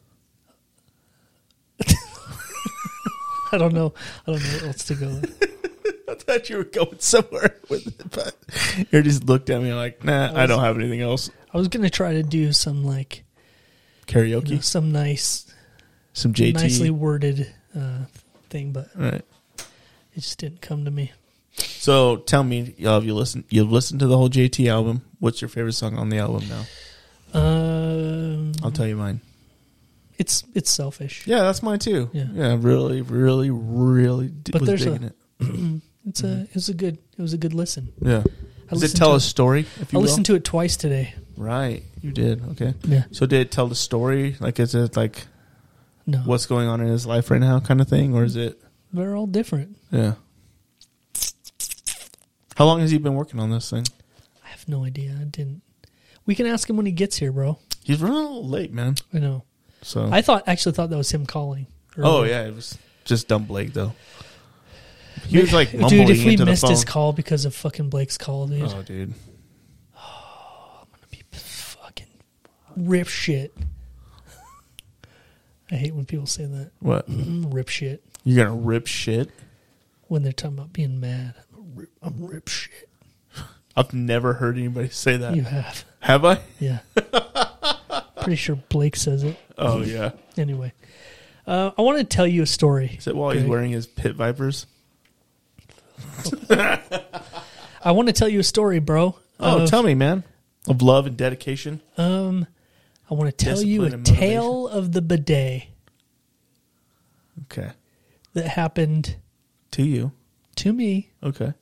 I don't know what else to go with. I thought you were going somewhere with it, but you just looked at me like, nah, I don't have anything else. I was gonna try to do some like Karaoke, some nice, some JT. nicely worded thing, but All right. it just didn't come to me. So tell me, you've listened to the whole JT album. What's your favorite song on the album now? I'll tell you mine. It's selfish. Yeah, that's mine too. Yeah. Really, really, really But was there's digging it. It was a good listen. Yeah. Does it listened tell to a it. story? If you I will? listened to it twice today. Right, you did. Okay. Yeah. So did it tell the story? Like, is it like No, what's going on in his life right now, kind of thing, or is it? they're all different. Yeah. How long has he been working on this thing? I have no idea. I didn't. We can ask him when he gets here, bro. He's running a little late, man. I know. So. I actually thought that was him calling. Oh yeah, it was just dumb Blake though. He was like mumbling dude, if we into the missed phone. his call because of fucking Blake's call, dude, Oh, dude. be fucking rip shit. I hate when people say that. What? Rip shit. You're gonna rip shit? When they're talking about being mad. I'm rip shit. I've never heard anybody say that. You have. Have I? Yeah. Pretty sure Blake says it. Oh yeah. Anyway. I want to tell you a story. Is it while he's Greg. wearing his pit vipers? I want to tell you a story, bro. Oh, tell me, man. Of love and dedication. I want to tell you a Discipline and motivation. tale of the bidet Okay. that happened To you. to me. Okay.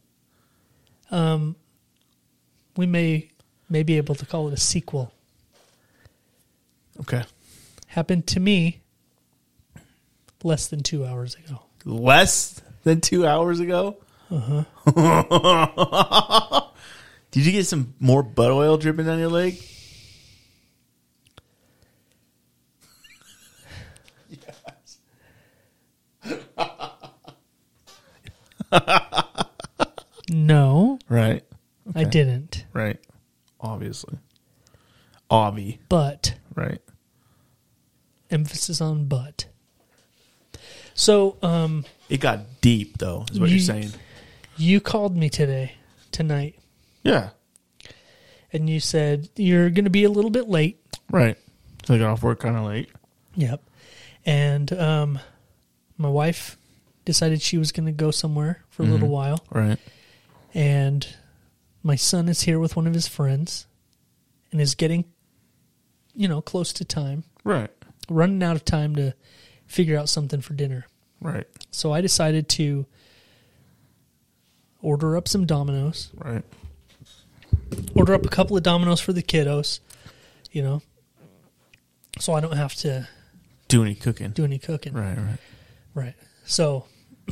We may be able to call it a sequel. Okay. Happened to me less than 2 hours ago. Less than 2 hours ago? Uh-huh. Did you get some more butt oil dripping down your leg? No, Right. I didn't. Right. Obviously. But Right. emphasis on but. So, It got deep, though, is what you're saying. you called me tonight, Yeah. and you said you're going to be a little bit late. Right. So I got off work kind of late. Yep. And my wife decided she was going to go somewhere for a little while. Right. And my son is here with one of his friends and is getting, close to time, Right. running out of time to figure out something for dinner. Right. So I decided to order up some Domino's, Right. order up a couple of Domino's for the kiddos, so I don't have to Do any cooking. do any cooking. Right. Right. Right. So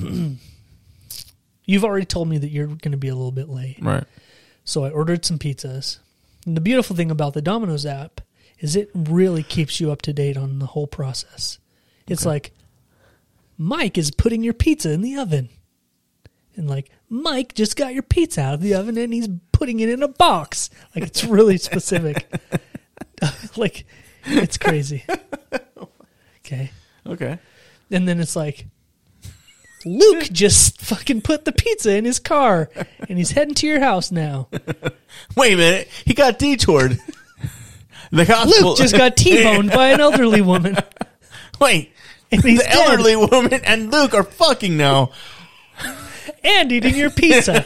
you've already told me that you're going to be a little bit late. Right. So I ordered some pizzas. And the beautiful thing about the Domino's app is it really keeps you up to date on the whole process. It's like, Mike is putting your pizza in the oven. And like, Mike just got your pizza out of the oven and he's putting it in a box. Like, it's really specific. Like, it's crazy. Okay. Okay. And then it's like, Luke just fucking put the pizza in his car, and he's heading to your house now. Wait a minute. He got detoured. The hospital. Luke just got T-boned by an elderly woman. Wait. And he's The dead. elderly woman and Luke are fucking now. And eating your pizza.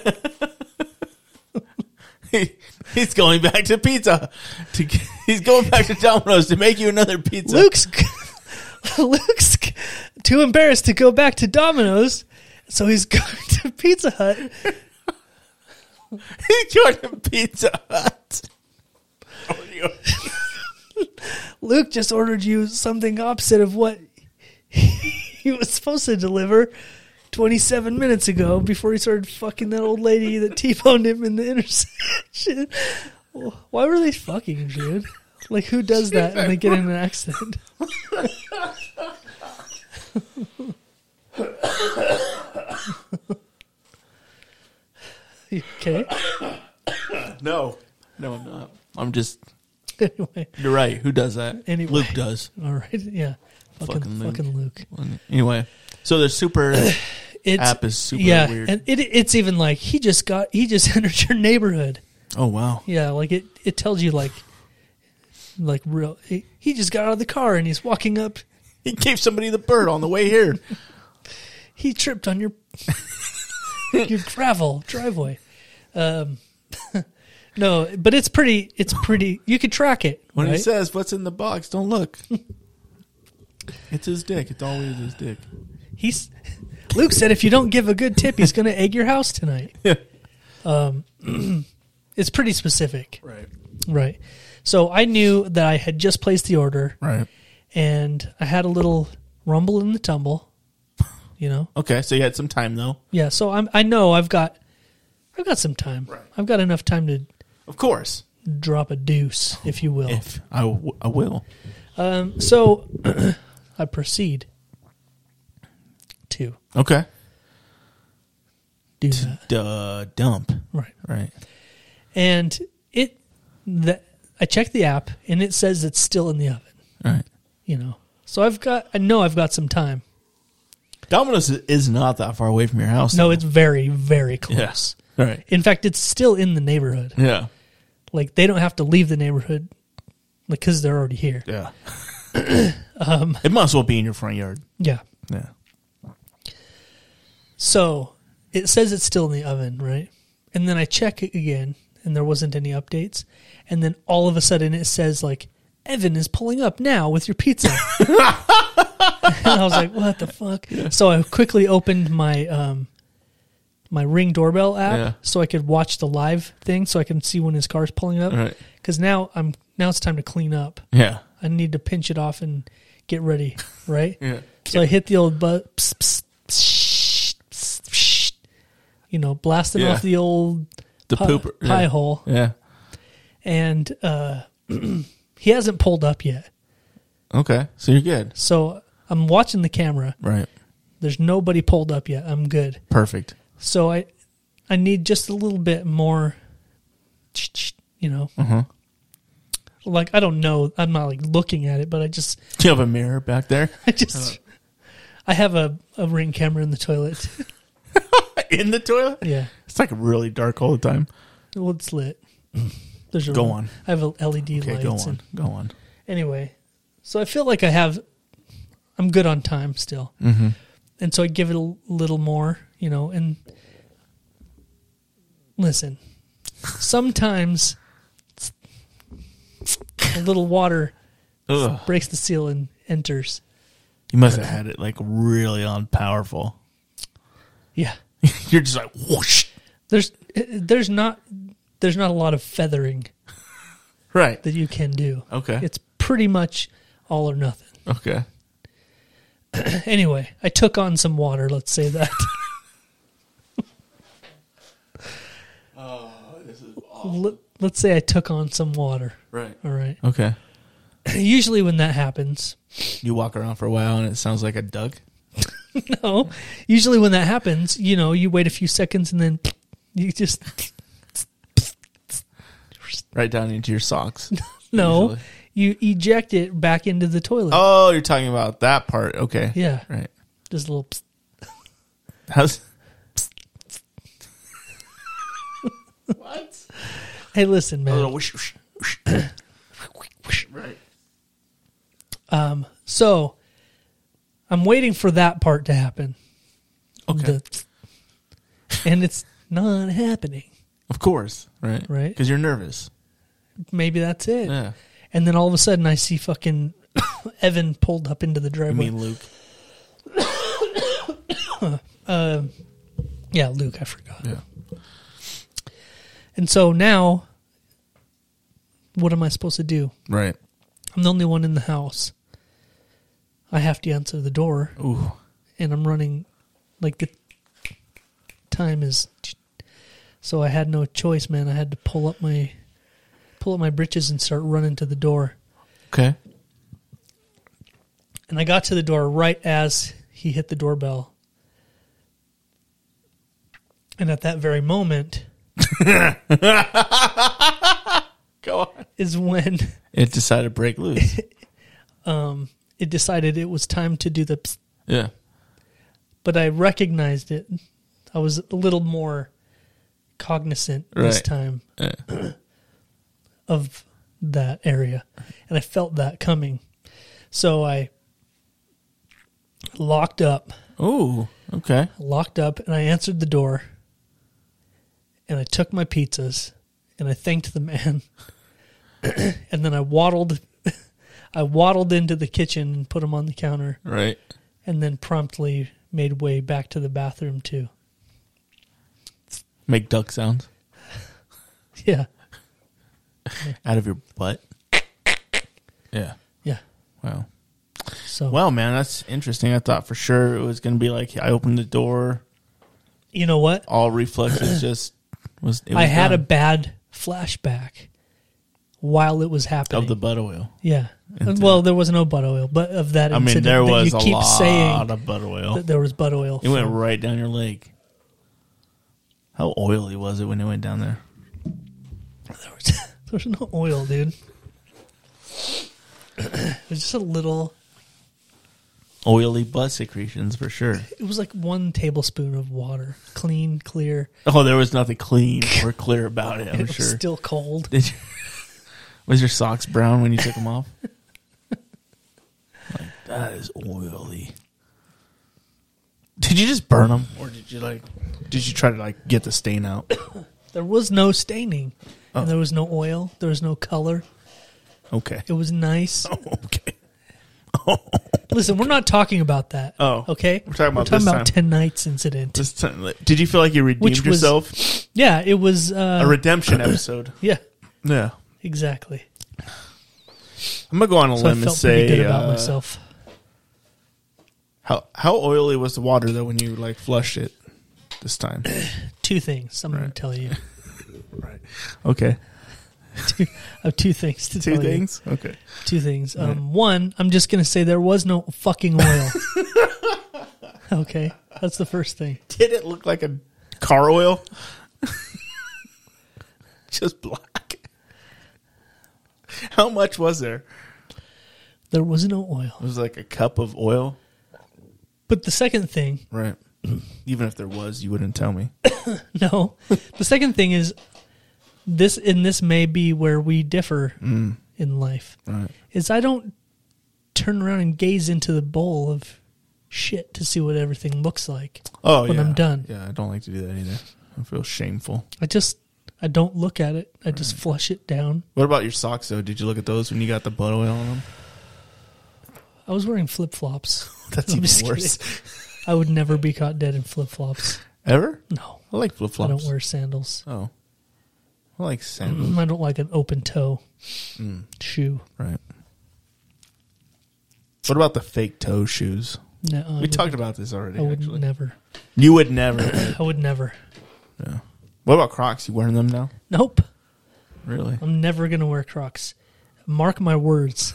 He's going back to pizza. He's going back to Domino's to make you another pizza. Luke's too embarrassed to go back to Domino's, so he's going to Pizza Hut. He's going to Pizza Hut. Luke just ordered you something opposite of what he was supposed to deliver 27 minutes ago before he started fucking that old lady that T-boned him in the intersection. Why were they fucking, dude? Like, who does that when they get in an accident? You okay? No, I'm not. I'm just. Anyway. You're right. Who does that? Anyway. Luke does. All right. Yeah. Fucking Luke. Anyway, so the super app is super weird. And it's even like he just entered your neighborhood. Oh wow. Yeah, like it tells you like real. He just got out of the car and he's walking up. He gave somebody the bird on the way here. He tripped on your gravel driveway. No, but it's pretty. You could track it. When right? he says, "What's in the box?" Don't look. It's his dick. It's always his dick. Luke said if you don't give a good tip, he's going to egg your house tonight. It's pretty specific. Right. So I knew that I had just placed the order. Right. And I had a little rumble in the tumble, you know. Okay, so you had some time though. Yeah, so I know I've got some time. Right. I've got enough time to Of course. drop a deuce, if you will. If I will. So I proceed to Okay. do that. Dump. Right. And I checked the app and it says it's still in the oven. Right. You know. So I know I've got some time. Domino's is not that far away from your house. No, though. it's very, very close. Yes. Right. In fact, it's still in the neighborhood. Yeah. Like, they don't have to leave the neighborhood because they're already here. Yeah. It must as well be in your front yard. Yeah. Yeah. So it says it's still in the oven, right? And then I check it again, and there wasn't any updates. And then all of a sudden it says, like, Evan is pulling up now with your pizza. And I was like, what the fuck? Yeah. So I quickly opened my my Ring doorbell app so I could watch the live thing so I can see when his car's pulling up. Right. Because now it's time to clean up. Yeah. I need to pinch it off and get ready, right? Yeah. So I hit the old psst, psst, psst, psst, psst, you know, blasting off the old pie hole. Yeah. And he hasn't pulled up yet. Okay. So you're good. So I'm watching the camera. Right. There's nobody pulled up yet. I'm good. Perfect. So I need just a little bit more, you know. Uh-huh. Like, I don't know. I'm not like looking at it, but Do you have a mirror back there? I have a Ring camera in the toilet. In the toilet? Yeah. It's like really dark all the time. Well, it's lit. There's a Go on. I have a LED Okay, lights. go on. Anyway, so I feel like I'm good on time still. Mm-hmm. And so I give it a little more, you know, and listen, sometimes a little water breaks the seal and enters. You must have had it like really on powerful. Yeah. You're just like whoosh. There's not a lot of feathering Right. that you can do. Okay. It's pretty much all or nothing. Okay. Anyway, I took on some water, let's say that. This is awful. Let's say I took on some water. Right. All right. Okay. Usually when that happens, You walk around for a while and it sounds like a duck. no. Usually when that happens, you know, you wait a few seconds and then you just Right down into your socks. no. Usually. You eject it back into the toilet. Oh, you're talking about that part. Okay. Yeah. Right. Just a little. How's what? Hey, listen, A man. little whoosh, whoosh, whoosh. Right. So I'm waiting for that part to happen. Okay. And it's not happening. Of course. Right. Right. Because you're nervous. Maybe that's it. Yeah. And then all of a sudden I see fucking Evan pulled up into the I driveway. mean, Luke. Yeah, Luke, I forgot. Yeah. And so now, what am I supposed to do? Right. I'm the only one in the house. I have to answer the door, Ooh. and I'm running, like the time is. So I had no choice, man. I had to pull up my britches and start running to the door. Okay. And I got to the door right as he hit the doorbell. And at that very moment Go on. is when It decided to break loose. it decided it was time to do the psst. Yeah. But I recognized it. I was a little more cognizant this Right. time Yeah. of that area. And I felt that coming. So I locked up, Ooh. Okay. and I answered the door. And I took my pizzas and I thanked the man. And then I waddled into the kitchen and put them on the counter, Right. and then promptly made way back to the bathroom too. Make duck sounds Yeah. out of your butt. Yeah. Yeah. Wow. So Well, man, that's interesting. I thought for sure it was going to be like I opened the door, you know what? all reflexes just was. It was I had a done. bad flashback while it was happening. Of the butt oil. yeah. Into- Well, there was no butt oil, but of that I mean, incident there that was you a keep lot saying of butt oil. that there was butt oil. It went from. right down your leg. How oily was it when it went down there? There was no oil, dude. It was just a little. Oily butt secretions for sure. It was like 1 tablespoon of water, clean, clear. Oh, there was nothing clean or clear about it, I'm It was sure. still cold. Did you, was your socks brown when you took them off? Like, that is oily. Did you just burn them, or did you try to get the stain out? There was no staining. Oh. And there was no oil. There was no color. Okay. It was nice. Okay. Listen, we're not talking about that. Oh. Okay? We're talking about this time. 10 Nights incident. This time, did you feel like you redeemed Which was- yourself? Yeah, it was. A redemption episode. Yeah, Yeah. exactly. I'm gonna go on a So I limb and felt pretty say good about myself. how oily was the water though when you flushed it this time? 2 things I'm going to tell you. Right. Okay. I have 2 things to tell 2 you. things. Okay. 2 things. One, I'm just going to say there was no fucking oil. Okay, that's the first thing. Did it look like a car oil? Just black. How much was there? There was no oil. It was like a cup of oil. But the second thing, Right. Even if there was, you wouldn't tell me. no, the second thing is this may be where we differ in life. Right. Is I don't turn around and gaze into the bowl of shit to see what everything looks like. Oh, When yeah. I'm done. Yeah, I don't like to do that either. I feel shameful. I don't look at it. I just flush it down. What about your socks, though? Did you look at those when you got the butt oil on them? I was wearing flip-flops. That's I'm even just worse. kidding. I would never be caught dead in flip-flops. Ever? No, I like flip I flops. don't wear sandals. Oh. I like sandals. I don't like an open toe shoe. Right. What about the fake toe shoes? No, We talked about this already, I would actually. never. You would never. I would never. Yeah. What about Crocs? You wearing them now? Nope. Really? I'm never gonna wear Crocs. Mark my words.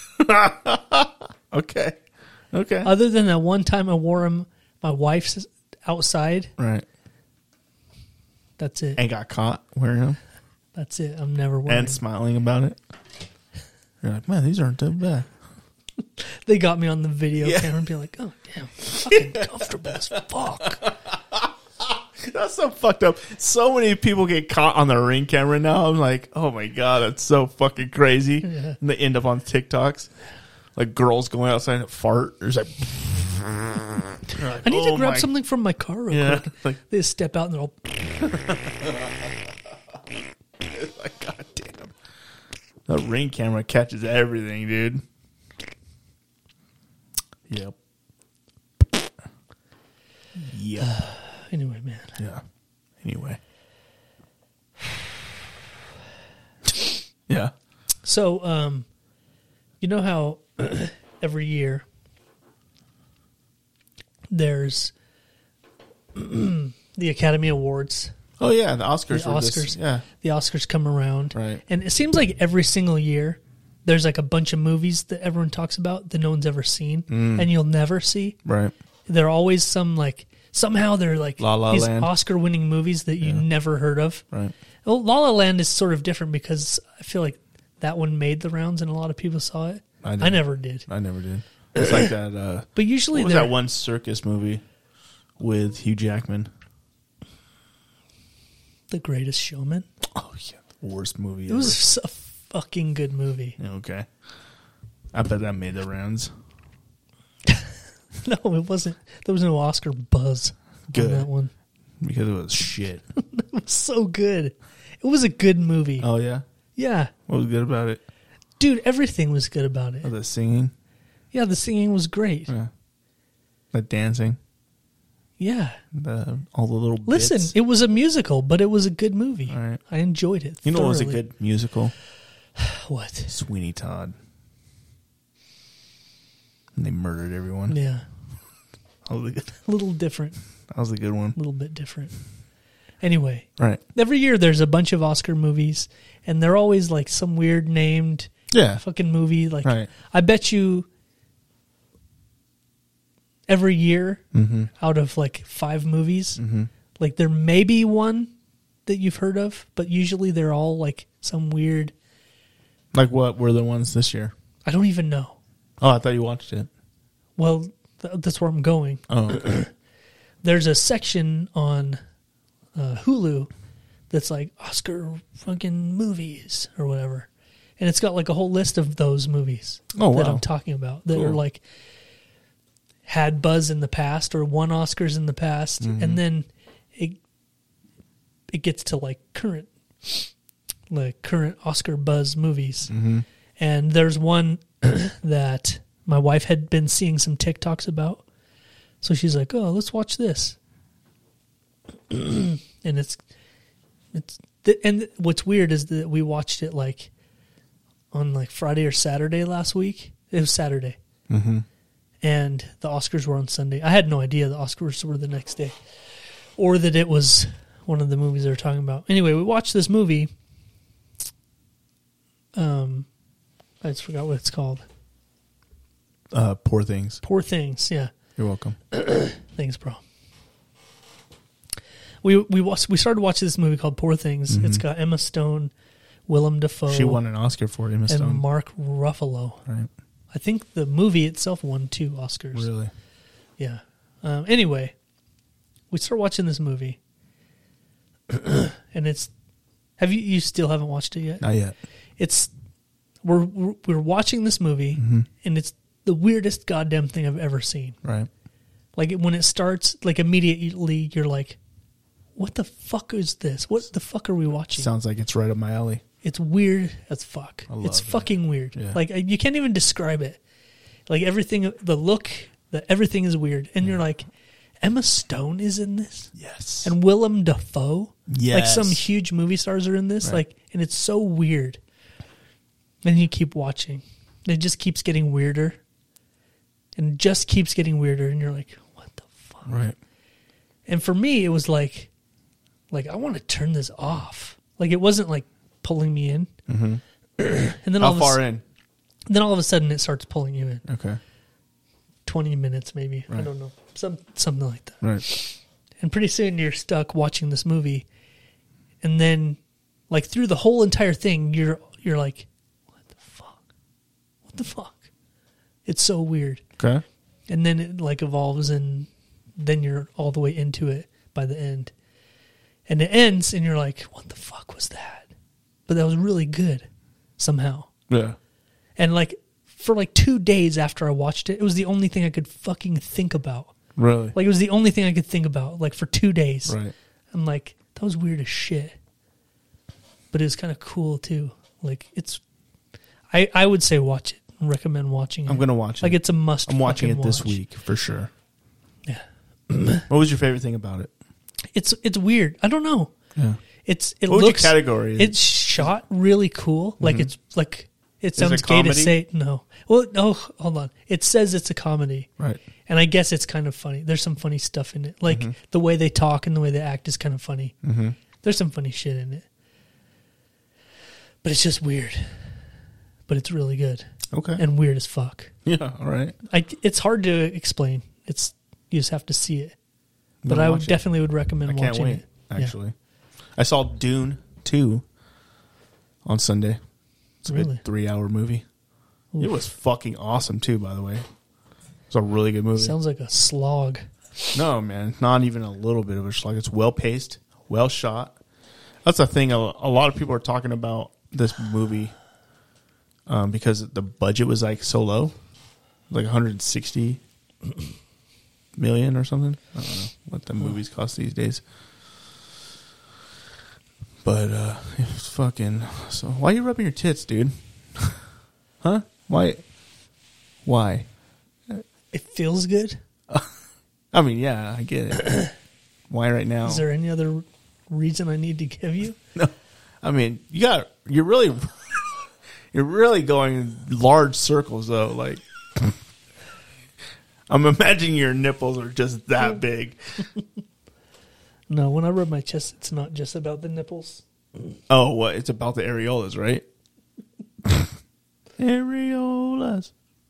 Okay. Okay. Other than that one time I wore them, my wife's outside. Right. That's it. And got caught wearing them That's it. I'm never wearing. and smiling about it. You're like, man, these aren't that bad. They got me on the video Yeah. camera and be like, oh, damn, fucking comfortable as fuck. That's so fucked up. So many people get caught on the Ring camera now. I'm like, oh my God, that's so fucking crazy. Yeah. And they end up on TikToks. Like girls going outside and fart. There's like, I need to grab something from my car real quick. Like, They just step out and they're all, like, God damn. The Ring camera catches everything, dude. Yep. Yep. anyway, man. Yeah. Anyway. Yeah. So, you know how every year there's the Academy Awards. Oh yeah, the Oscars. The were Oscars. this- yeah. The Oscars come around. Right. And it seems like every single year there's like a bunch of movies that everyone talks about that no one's ever seen and you'll never see. Right. They're always some like, somehow they're like La La these Land. Oscar winning movies that you never heard of. Right. Well, La La Land is sort of different because I feel like that one made the rounds and a lot of people saw it. I I didn't. never did. I never did. It's like that. But usually What was they're that one circus movie with Hugh Jackman? The Greatest Showman. Oh yeah, the worst movie. It was a fucking good movie. ever. Okay. I bet that made the rounds. No, it wasn't. There was no Oscar buzz Good. on that one. Because it was shit. It was so good. It was a good movie. Oh yeah, Yeah. what was good about it? Dude, everything was good about it. Oh, the singing. Yeah, the singing was great. Yeah. The dancing. Yeah. All the little. Listen, bits. it was a musical, but it was a good movie. All right. I enjoyed it. You know what was a thoroughly. good musical? What? Sweeney Todd. And they murdered everyone. Yeah. That was a good, A little different. that was a good one. A little bit different. Anyway, Right. every year there's a bunch of Oscar movies, and they're always like some weird named Yeah. fucking movie. Like, Right. I bet you every year Mm-hmm. out of like 5 movies, like there may be one that you've heard of, but usually they're all like some weird. Like what were the ones this year? I don't even know. Oh, I thought you watched it. Well, that's where I'm going. Oh, okay. There's a section on Hulu that's like Oscar fucking movies or whatever. And it's got like a whole list of those movies Oh, that wow. I'm talking about that are Cool. like had buzz in the past or won Oscars in the past. Mm-hmm. And then it gets to like current Oscar buzz movies. Mm-hmm. And there's one that my wife had been seeing some TikToks about. So she's like, "Oh, let's watch this." And and what's weird is that we watched it like on like Friday or Saturday last week. It was Saturday. Mm-hmm. And the Oscars were on Sunday. I had no idea the Oscars were the next day, or that it was one of the movies they were talking about. Anyway, we watched this movie. I just forgot what it's called. Poor Things. Poor Things. Yeah, You're welcome. thanks, bro. We started watching this movie called Poor Things. It's got Emma Stone, Willem Dafoe, She won an Oscar for it, Emma and Stone. Mark Ruffalo. Right. I think the movie itself won 2 Oscars. Really? Yeah. Anyway, we start watching this movie, and it's. Have you still haven't watched it yet? Not yet. It's we're watching this movie, and it's the weirdest goddamn thing I've ever seen. Right. Like when it starts, like immediately you're like, "What the fuck is this? What the fuck are we watching?" Sounds like it's right up my alley. It's weird as fuck. I love It's it. fucking weird. Yeah. Like you can't even describe it. Like everything, the look, everything is weird, and you're like, Emma Stone is in this, Yes. and Willem Dafoe. Yes. Like some huge movie stars are in this. Right. Like, and it's so weird. And you keep watching. It just keeps getting weirder, and just keeps getting weirder, and you're like, what the fuck? Right. And for me, it was like I want to turn this off. Like it wasn't like pulling me in. Mm-hmm. And then How far in? Then all of a sudden it starts pulling you in. Okay. 20 minutes maybe. I Right. don't know. Something like that. Right. And pretty soon you're stuck watching this movie. And then like through the whole entire thing you're like, what the fuck? What the fuck? It's so weird. Okay. And then it like evolves, and then you're all the way into it by the end. And it ends, and you're like, what the fuck was that? But that was really good somehow. Yeah. And like for like 2 days after I watched it, it was the only thing I could fucking think about. Really? Like it was the only thing I could think about, like for 2 days. Right. I'm like, that was weird as shit. But it was kind of cool tol Like it's, I would say watch it. Recommend watching it. I'm gonna watch it. Like it's a must. I'm watching it fucking this watch. week for sure. Yeah. What was your favorite thing about it? It's weird. I don't know. Yeah. It What would looks your category? It's shot really cool. Like it's like it sounds it gay to comedy? say no. Well, no, hold on. It says it's a comedy. Right. And I guess it's kind of funny. There's some funny stuff in it. Like the way they talk and the way they act is kind of funny. Mm-hmm. There's some funny shit in it. But it's just weird. But it's really good. Okay. And weird as fuck. Yeah. All right. It's hard to explain. You just have to see it. But gonna I watch would it. definitely would recommend I can't watching wait. it. Actually, I saw Dune 2 on Sunday. It's a Really? good 3-hour movie. It Oof. was fucking awesome too. By the way, it's a really good movie. Sounds like a slog. No, man, not even a little bit of a slug. It's well paced, well shot. That's the thing. A lot of people are talking about this movie because the budget was like so low, like 160 million or something. I don't know what the movies cost these days. But it's fucking. So why are you rubbing your tits, dude? Huh? Why? It feels good. I mean, yeah, I get it. Why right now? Is there any other reason I need to give you? No, I mean, you're really going large circles though. Like, I'm imagining your nipples are just that big. No, when I rub my chest, it's not just about the nipples. Oh, what? It's about the areolas, right? Areolas.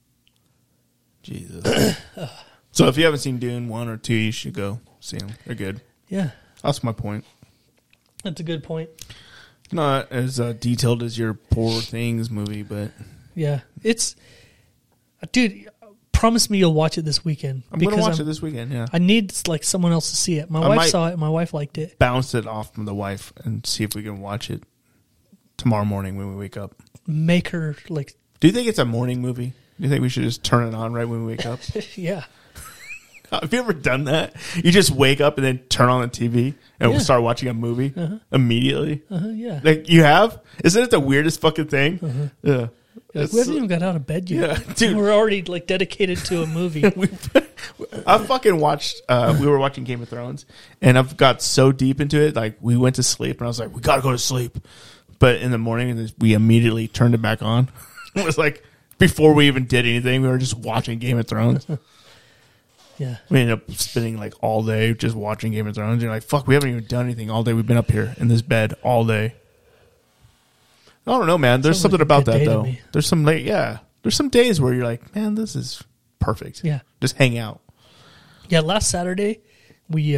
Jesus. So if you haven't seen Dune 1 or 2, you should go see them. They're good. Yeah, That's my point. that's a good point. Not as detailed as your Poor Things movie, but Yeah, it's, dude. Promise me you'll watch it this weekend. I'm going to watch it this weekend, yeah. I need like someone else to see it. My wife might- saw it. My wife liked it. Bounce it off from the wife and see if we can watch it tomorrow morning when we wake up. Make her like, Do you think it's a morning movie? Do you think we should just turn it on right when we wake up? yeah, Have you ever done that? You just wake up and then turn on the TV and Yeah. start watching a movie immediately? yeah. Like, you have? Isn't it the weirdest fucking thing? Yeah. Like, we haven't even got out of bed yet. Yeah, dude. We're already like dedicated to a movie. I fucking watched, we were watching Game of Thrones, and I've got so deep into it, like, we went to sleep, and I was like, we gotta go to sleep. But in the morning, we immediately turned it back on. It was like, before we even did anything, we were just watching Game of Thrones. Yeah, We ended up spending, like, all day just watching Game of Thrones. You're like, fuck, we haven't even done anything all day. We've been up here in this bed all day. I don't know, man. There's Sounds something like a about good that, day to though. me. There's some there's some days where you're like, man, this is perfect. Yeah. Just hang out. yeah. Last Saturday, we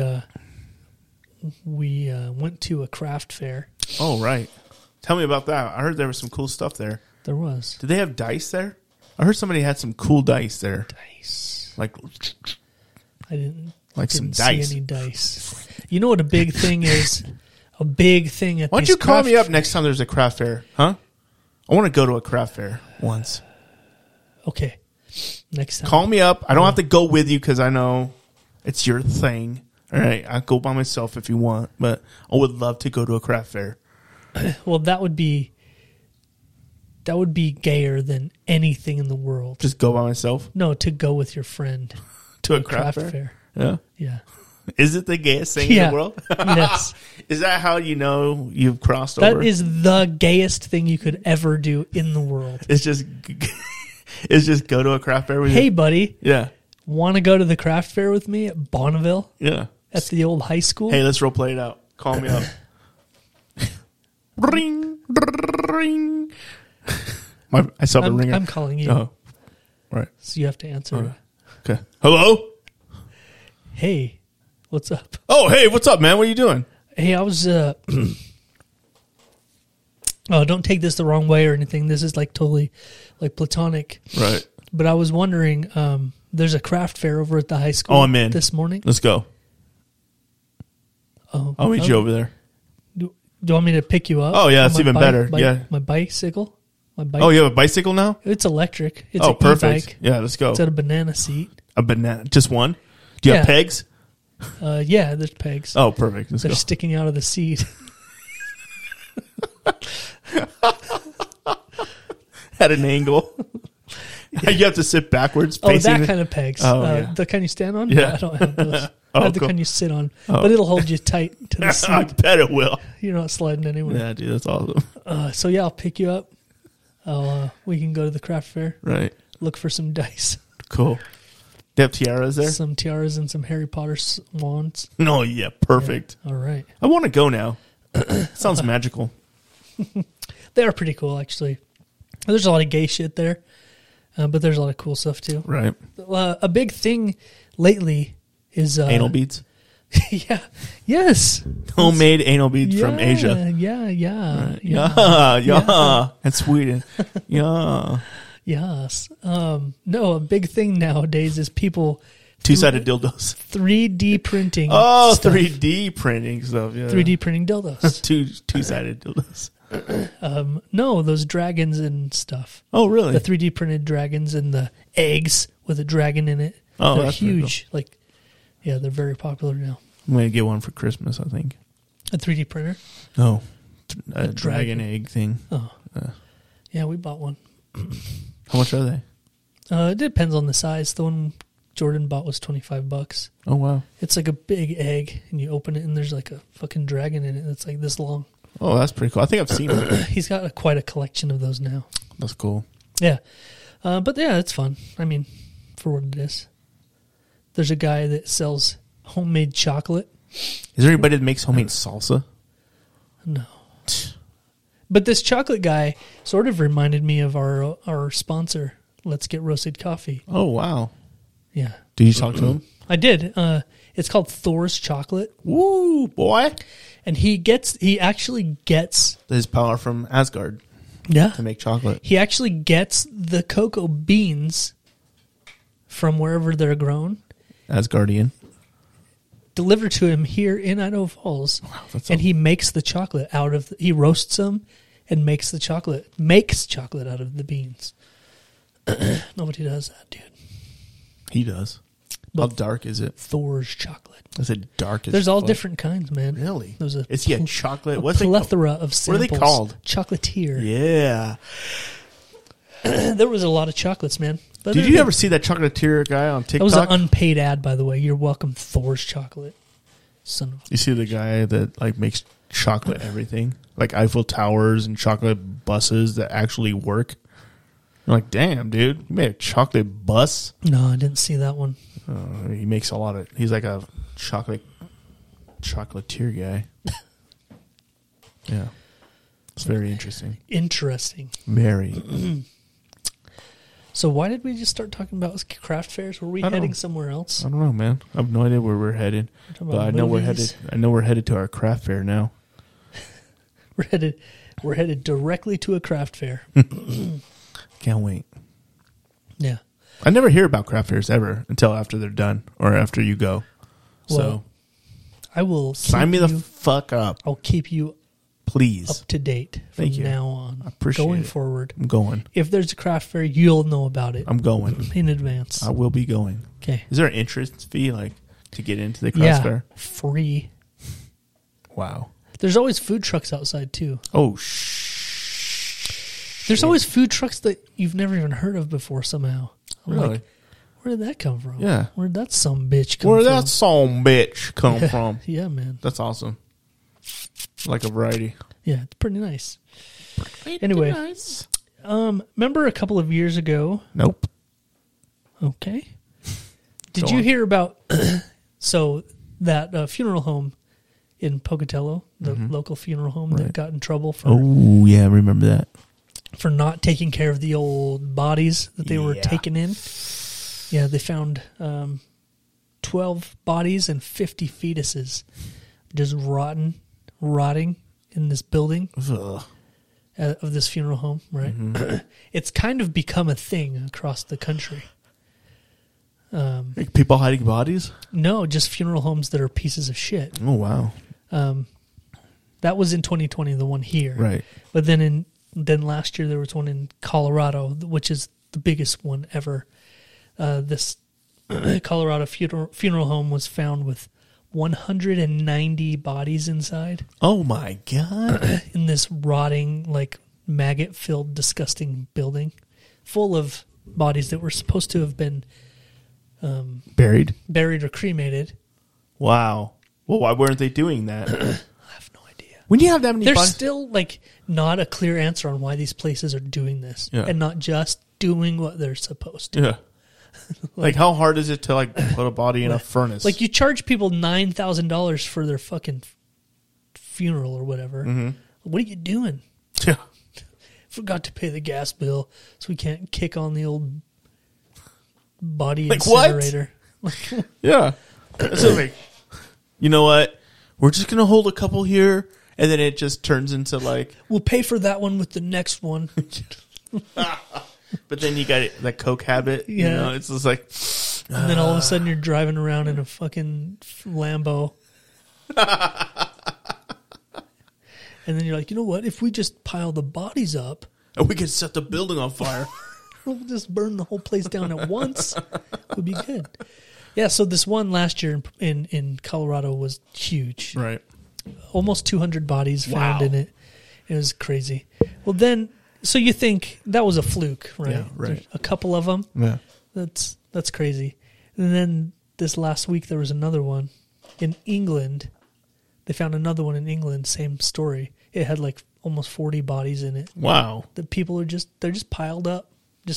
went to a craft fair. Oh, right. Tell me about that. I heard there was some cool stuff there. There was Did they have dice there? I heard somebody had some cool dice there. dice. Like, I didn't some see dice. any dice. You know what a big thing is? A big thing at Why don't these you call craft me up next time there's a craft fair? Huh? I want to go to a craft fair once. Okay, next time. Call me up. I don't have to go with you because I know it's your thing. All right. I'll go by myself if you want, but I would love to go to a craft fair. Well, that would be gayer than anything in the world. Just go by myself No, to go with your friend to a to craft fair. Yeah. Yeah. Is it the gayest thing in Yeah. the world? Yes. Is that how you know you've crossed That over? is the gayest thing you could ever do in the world. It's just go to a craft fair with Hey, you. buddy, Yeah. want to go to the craft fair with me at Bonneville Yeah. at the old high school? Hey, let's role play it out. Call me up. Ring, ring. I saw the ringer. I'm calling you, Oh, right. so you have to answer. All right. Okay. Hello. Hey, what's up? Oh, hey, what's up, man? What are you doing? Hey, I was. Oh, don't take this the wrong way or anything. This is like totally, like platonic. Right. But I was wondering, there's a craft fair over at the high school. Oh, I'm in. This morning. Let's go. Oh, I'll meet you over there. Do you want me to pick you up? Oh, yeah, on that's my even better. Yeah. My bicycle. My bike. Oh, you have a bicycle now? It's electric. It's an perfect. e-bike. Yeah, let's go. It's got a banana seat. A banana. Just one? Do you have Yeah. pegs? Yeah, there's pegs. Oh, perfect. Let's They're go. sticking out of the seat. At an angle. You have to sit backwards. Oh, facing that kind of pegs. Oh, yeah. The kind you stand on? Yeah. I don't have those. Oh, I have the cool. kind you sit on. Oh. But it'll hold you tight to the I seat. bet it will. You're not sliding anywhere. Yeah, dude, that's awesome. So, yeah, I'll pick you up. We can go to the craft fair. Right. Look for some dice. Cool. Do you have tiaras there? Some tiaras and some Harry Potter wands. No, yeah, perfect. All right. I want to go now. Sounds magical. They are pretty cool, actually. There's a lot of gay shit there. But there's a lot of cool stuff, too. Right. A big thing lately is... Anal beads? Yeah. Yes. Homemade anal beads from Asia. Yeah. Yeah. And Sweden. Yeah. Yes. No, a big thing nowadays is people Two-sided dildos. 3D printing. Oh, stuff. 3D printing stuff. Yeah. 3D printing dildos. Two-sided dildos. No, those dragons and stuff. Oh, really? The 3D printed dragons and the eggs with a dragon in it. Oh, they're that's pretty huge. Like, yeah, they're very popular now. I'm going to get one for Christmas, I think. A 3D printer. No. A dragon. dragon egg thing. Oh, yeah, we bought one. How much are they? It depends on the size. The one Jordan bought was $25. Oh, wow. It's like a big egg, and you open it, and there's like a fucking dragon in it that's like this long. Oh, that's pretty cool. I think I've seen it. He's got quite a collection of those now. That's cool. Yeah. But yeah, it's fun. I mean, for what it is. There's a guy that sells homemade chocolate. Is there anybody that makes homemade salsa? No. But this chocolate guy sort of reminded me of our sponsor, Let's Get Roasted Coffee. Oh, wow. Yeah. Did you talk to him? I did. It's called Thor's Chocolate. Woo, boy. And he actually gets... His power from Asgard Yeah. to make chocolate. He actually gets the cocoa beans from wherever they're grown, Asgardian. delivered to him here in Idaho Falls, that's and he makes the chocolate out of... he roasts them and makes chocolate out of the beans. Nobody does that, dude. He does. How dark is it? Thor's Chocolate. Is it dark as There's all fuck? different kinds, man. Really? There's a Is he a chocolate? a What's it plethora of What are samples. they called? Chocolatier. Yeah. There was a lot of chocolates, man. But Did you ever see that chocolatier guy on TikTok? That was an unpaid ad, by the way. You're welcome, Thor's Chocolate. Son of... You see the guy that like makes chocolate everything, like Eiffel Towers and chocolate buses that actually work. You're like, damn, dude, you made a chocolate bus. No, I didn't see that one. He makes a lot of. He's like a chocolatier guy. Yeah, it's very interesting. Interesting. Very. So why did we just start talking about craft fairs? Were we I don't heading know. somewhere else? I don't know, man. I have no idea where we're headed, talking but about I know we're movies. headed. I know we're headed to our craft fair now. We're headed directly to a craft fair. Can't wait. Yeah. I never hear about craft fairs ever until after they're done or after you go. So Well, I will sign me the fuck up, I'll keep you please. up to date from Thank you. now on. I appreciate going it. forward. I'm going. If there's a craft fair, you'll know about it I'm going. in advance. I will be going. Okay. Is there an entrance fee like to get into the craft Yeah. fair? Free. Wow. There's always food trucks outside too. Oh There's always food trucks that you've never even heard of before somehow. I'm really? like, where did that come from? Yeah. Where did that some bitch come Where from? that song bitch come from? Yeah, man. That's awesome. Like a variety. Yeah, it's pretty nice. Anyway. Nice. Remember a couple of years ago? Nope. Okay. Did Go you on. hear about so that funeral home in Pocatello, the local funeral home that Right. got in trouble for Oh yeah, I remember that. not taking care of the old bodies that they were Yeah. taking in? Yeah, they found 12 bodies and 50 fetuses just rotting in this building. Ugh. of this funeral home, right? It's kind of become a thing across the country. Like people hiding bodies? No, just funeral homes that are pieces of shit. Oh, wow. That was in 2020, the one here. Right. But then last year there was one in Colorado, which is the biggest one ever. This Colorado funeral home was found with 190 bodies inside Oh, my God. in this rotting, like maggot-filled, disgusting building full of bodies that were supposed to have been Buried? buried or cremated. Wow. Well, why weren't they doing that? I have no idea. When you have that many There's bodies... still like not a clear answer on why these places are doing this Yeah. and not just doing what they're supposed to. Yeah. Like, how hard is it to, like, put a body in a furnace? Like, you charge people $9,000 for their fucking funeral or whatever. What are you doing? Yeah. Forgot to pay the gas bill, so we can't kick on the old body Like, what? incinerator. Yeah. So, like, you know what? We're just going to hold a couple here, and then it just turns into, like... We'll pay for that one with the next one. But then you got the coke habit. Yeah. You know, it's just like... And then all of a sudden you're driving around in a fucking Lambo. And then you're like, you know what? If we just pile the bodies up, And we could set the building on fire. we'll just burn the whole place down at once. Would be good. Yeah, so this one last year in Colorado was huge. Right. Almost 200 bodies found Wow. in it. It was crazy. Well, then, so you think that was a fluke, right? Yeah, right. There's a couple of them. Yeah. That's crazy. And then this last week there was another one in England. They found another one in England, same story. It had like almost 40 bodies in it. Wow. The people are they're just piled up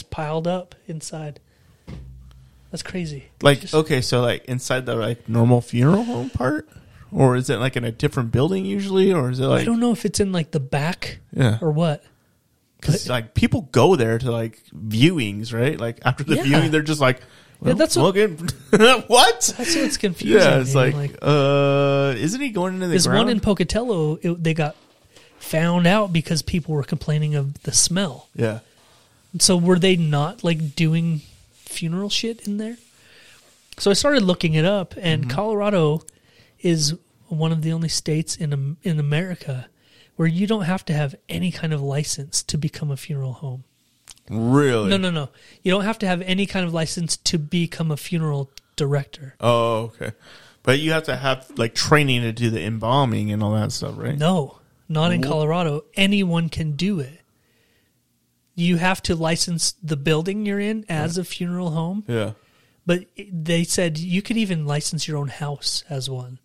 inside. That's crazy. Like, okay, so, like, inside the, like, normal funeral home part? Or is it, like, in a different building usually? Or is it, like... I don't know if it's in like the back Yeah. or what. Because, like, people go there to, like, viewings, right? Like, after the Yeah. viewing, they're just like... Well, that's what- okay. What? That's what's confusing. Yeah, it's man. like, isn't he going into the this ground? one in Pocatello, they got found out because people were complaining of the smell. Yeah. So were they not like doing funeral shit in there? So I started looking it up, and Colorado is one of the only states in America where you don't have to have any kind of license to become a funeral home. Really? No. You don't have to have any kind of license to become a funeral director. Oh, okay. But you have to have, like, training to do the embalming and all that stuff, right? No, not in Colorado. Anyone can do it. You have to license the building you're in as a funeral home. Yeah. But they said you could even license your own house as one.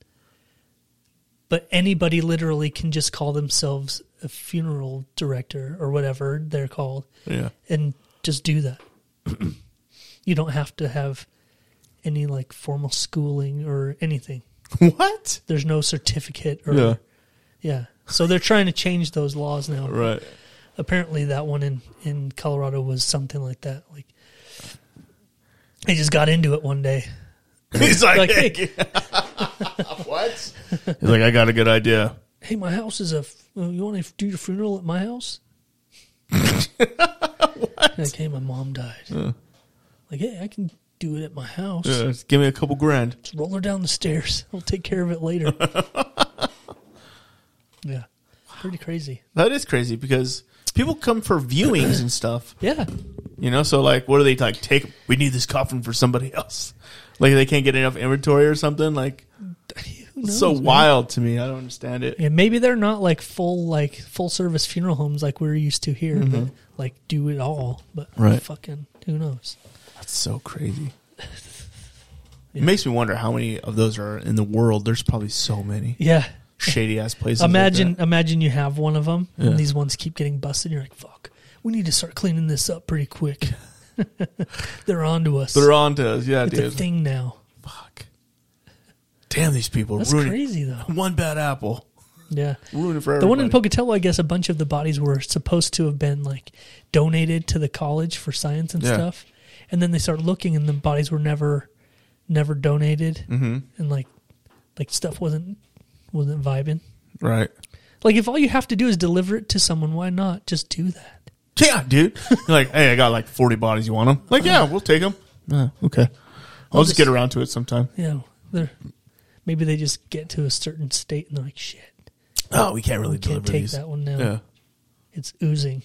But anybody literally can just call themselves a funeral director or whatever they're called Yeah. and just do that. You don't have to have any like formal schooling or anything. What? There's no certificate or Yeah. yeah. So they're trying to change those laws now. Right. Apparently that one in Colorado was something like that. Like I just got into it one day. He's like, Like, hey. What? He's like, I got a good idea. Hey, my house is you want to do your funeral at my house? Like, hey, my mom died. Like, hey, I can do it at my house. Yeah, just give me a couple grand. Just roll her down the stairs. I'll take care of it later. Yeah. Pretty crazy. That is crazy because people come for viewings and stuff. Yeah. You know, so like, what do they like? We need this coffin for somebody else. Like they can't get enough inventory or something. Like, Who knows, it's so man? wild to me. I don't understand it. Yeah, maybe they're not like full service funeral homes like we're used to here that like do it all. But Right. fucking who knows? That's so crazy. It makes me wonder how many of those are in the world. There's probably so many Yeah. shady ass places. Imagine you have one of them Yeah. and these ones keep getting busted. You're like, fuck, we need to start cleaning this up pretty quick. They're on to us. They're on to us. Yeah, It's a dude. thing now. Fuck. Damn, these people That's ruining crazy though. one bad apple. Yeah. Ruining for The everybody. one in Pocatello, I guess a bunch of the bodies were supposed to have been like donated to the college for science and Yeah. stuff. And then they started looking and the bodies were never donated. Mm-hmm. And like stuff wasn't vibing. Right. Like, if all you have to do is deliver it to someone, why not just do that? Yeah, dude. You're like, hey, I got like 40 bodies. You want them? Like, yeah, we'll take them. Yeah, okay. I'll just get around to it sometime. Yeah, maybe they just get to a certain state and they're like, shit. Oh, we can't really Can't deliver take these. that one now. Yeah. It's oozing.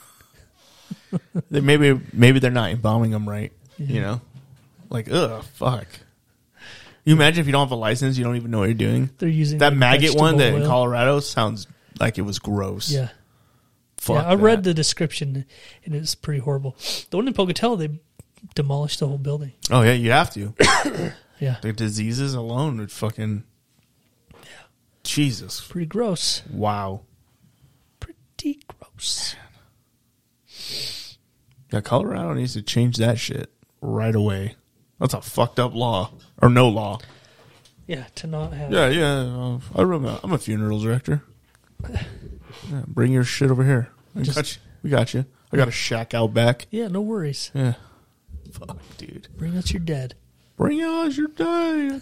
Maybe they're not embalming them right. Yeah. You know, like, ugh, fuck. You imagine if you don't have a license, you don't even know what you're doing. They're using That like maggot one that vegetable in oil. Colorado sounds like it was gross. Yeah. Fuck Yeah, I read that. the description and it's pretty horrible. The one in Pocatello, they demolished the whole building. Oh yeah, you have to. Yeah. The diseases alone would fucking. Jesus. Pretty gross. Wow. Pretty gross. Yeah, Colorado needs to change that shit right away. That's a fucked up law or no law. Yeah, to not have. Yeah. I'm a funeral director. Yeah, bring your shit over here. We got you. I got a shack out back. Yeah, no worries. Yeah. Fuck, dude. Bring us your dead. Bring us your dad.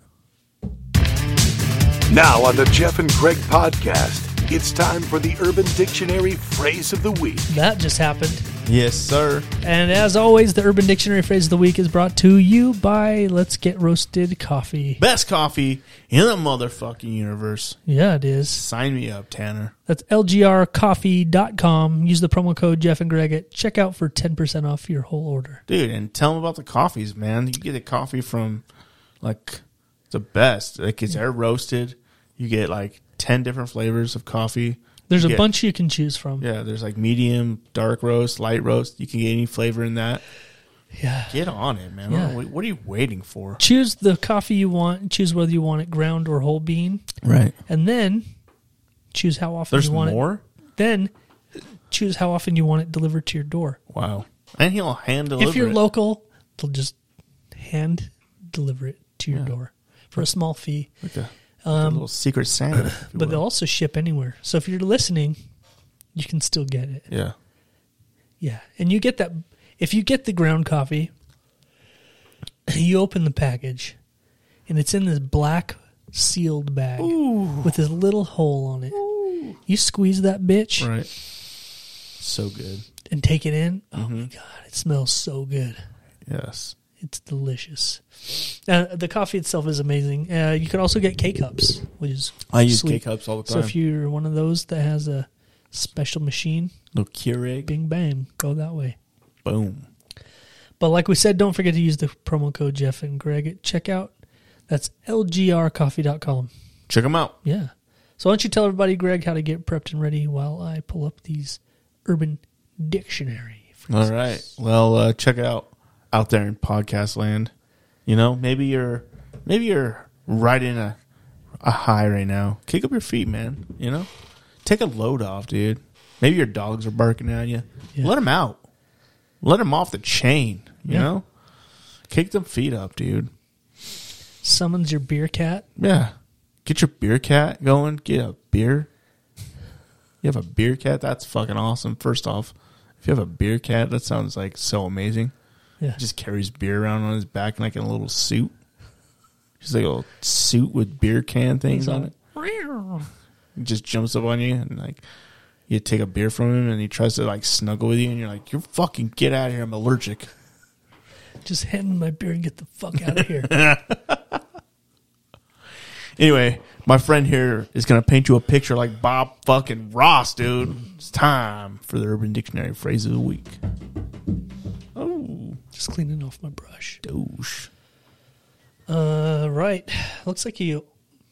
Now on the Jeff and Greg podcast, it's time for the Urban Dictionary Phrase of the Week. That just happened. Yes, sir. And as always, the Urban Dictionary Phrase of the Week is brought to you by Let's Get Roasted Coffee. Best coffee in the motherfucking universe. Yeah, it is. Sign me up, Tanner. That's lgrcoffee.com. Use the promo code Jeff and Greg at checkout for 10% off your whole order. Dude, and tell them about the coffees, man. You get the coffee from, like, the best. Like, it's air roasted. You get, like, 10 different flavors of coffee. There's You a get- bunch you can choose from. Yeah, there's, like, medium, dark roast, light roast. You can get any flavor in that. Yeah. Get on it, man. Yeah. What are you waiting for? Choose the coffee you want. Choose whether you want it ground or whole bean. Right. And then choose how often There's you want more? it. Then choose how often you want it delivered to your door. Wow. And he'll hand deliver If you're it. local, they'll just hand deliver it to your door for a small fee. Like a little secret Santa. if you But they'll will. also ship anywhere. So if you're listening, you can still get it. Yeah. Yeah. And you get that. If you get the ground coffee, you open the package, and it's in this black sealed bag with this little hole on it. You squeeze that bitch Right. So good. and take it in. Oh, my God. It smells so good. Yes. It's delicious. The coffee itself is amazing. You can also get K-Cups, which is I use sweet. K-Cups all the So time. if you're one of those that has a special machine, Little Keurig. bing, bang, go that way. Boom. But like we said, don't forget to use the promo code Jeff and Greg at checkout. That's lgrcoffee.com. Check them out. Yeah. So why don't you tell everybody, Greg, how to get prepped and ready while I pull up these Urban Dictionary. All right. Well, check it out there in podcast land. You know, maybe you're riding a high right now. Kick up your feet, man. You know, take a load off, dude. Maybe your dogs are barking at you. Yeah. Let them out. Let them off the chain. You Yeah. know, kick them feet up, dude. Summons your beer cat. Yeah, get your beer cat going. Get a beer. You have a beer cat? That's fucking awesome. First off, if you have a beer cat, that sounds like so amazing. Yeah. He just carries beer around on his back like in a little suit. Just like a little suit with beer can things He's on all, it. He just jumps up on you and like you take a beer from him and he tries to like snuggle with you and you're like, you fucking get out of here. I'm allergic. Just hand me my beer and get the fuck out of here. Anyway, my friend here is going to paint you a picture like Bob fucking Ross, dude. It's time for the Urban Dictionary Phrase of the Week. Oh, Just cleaning off my brush. douche. Right. Looks like you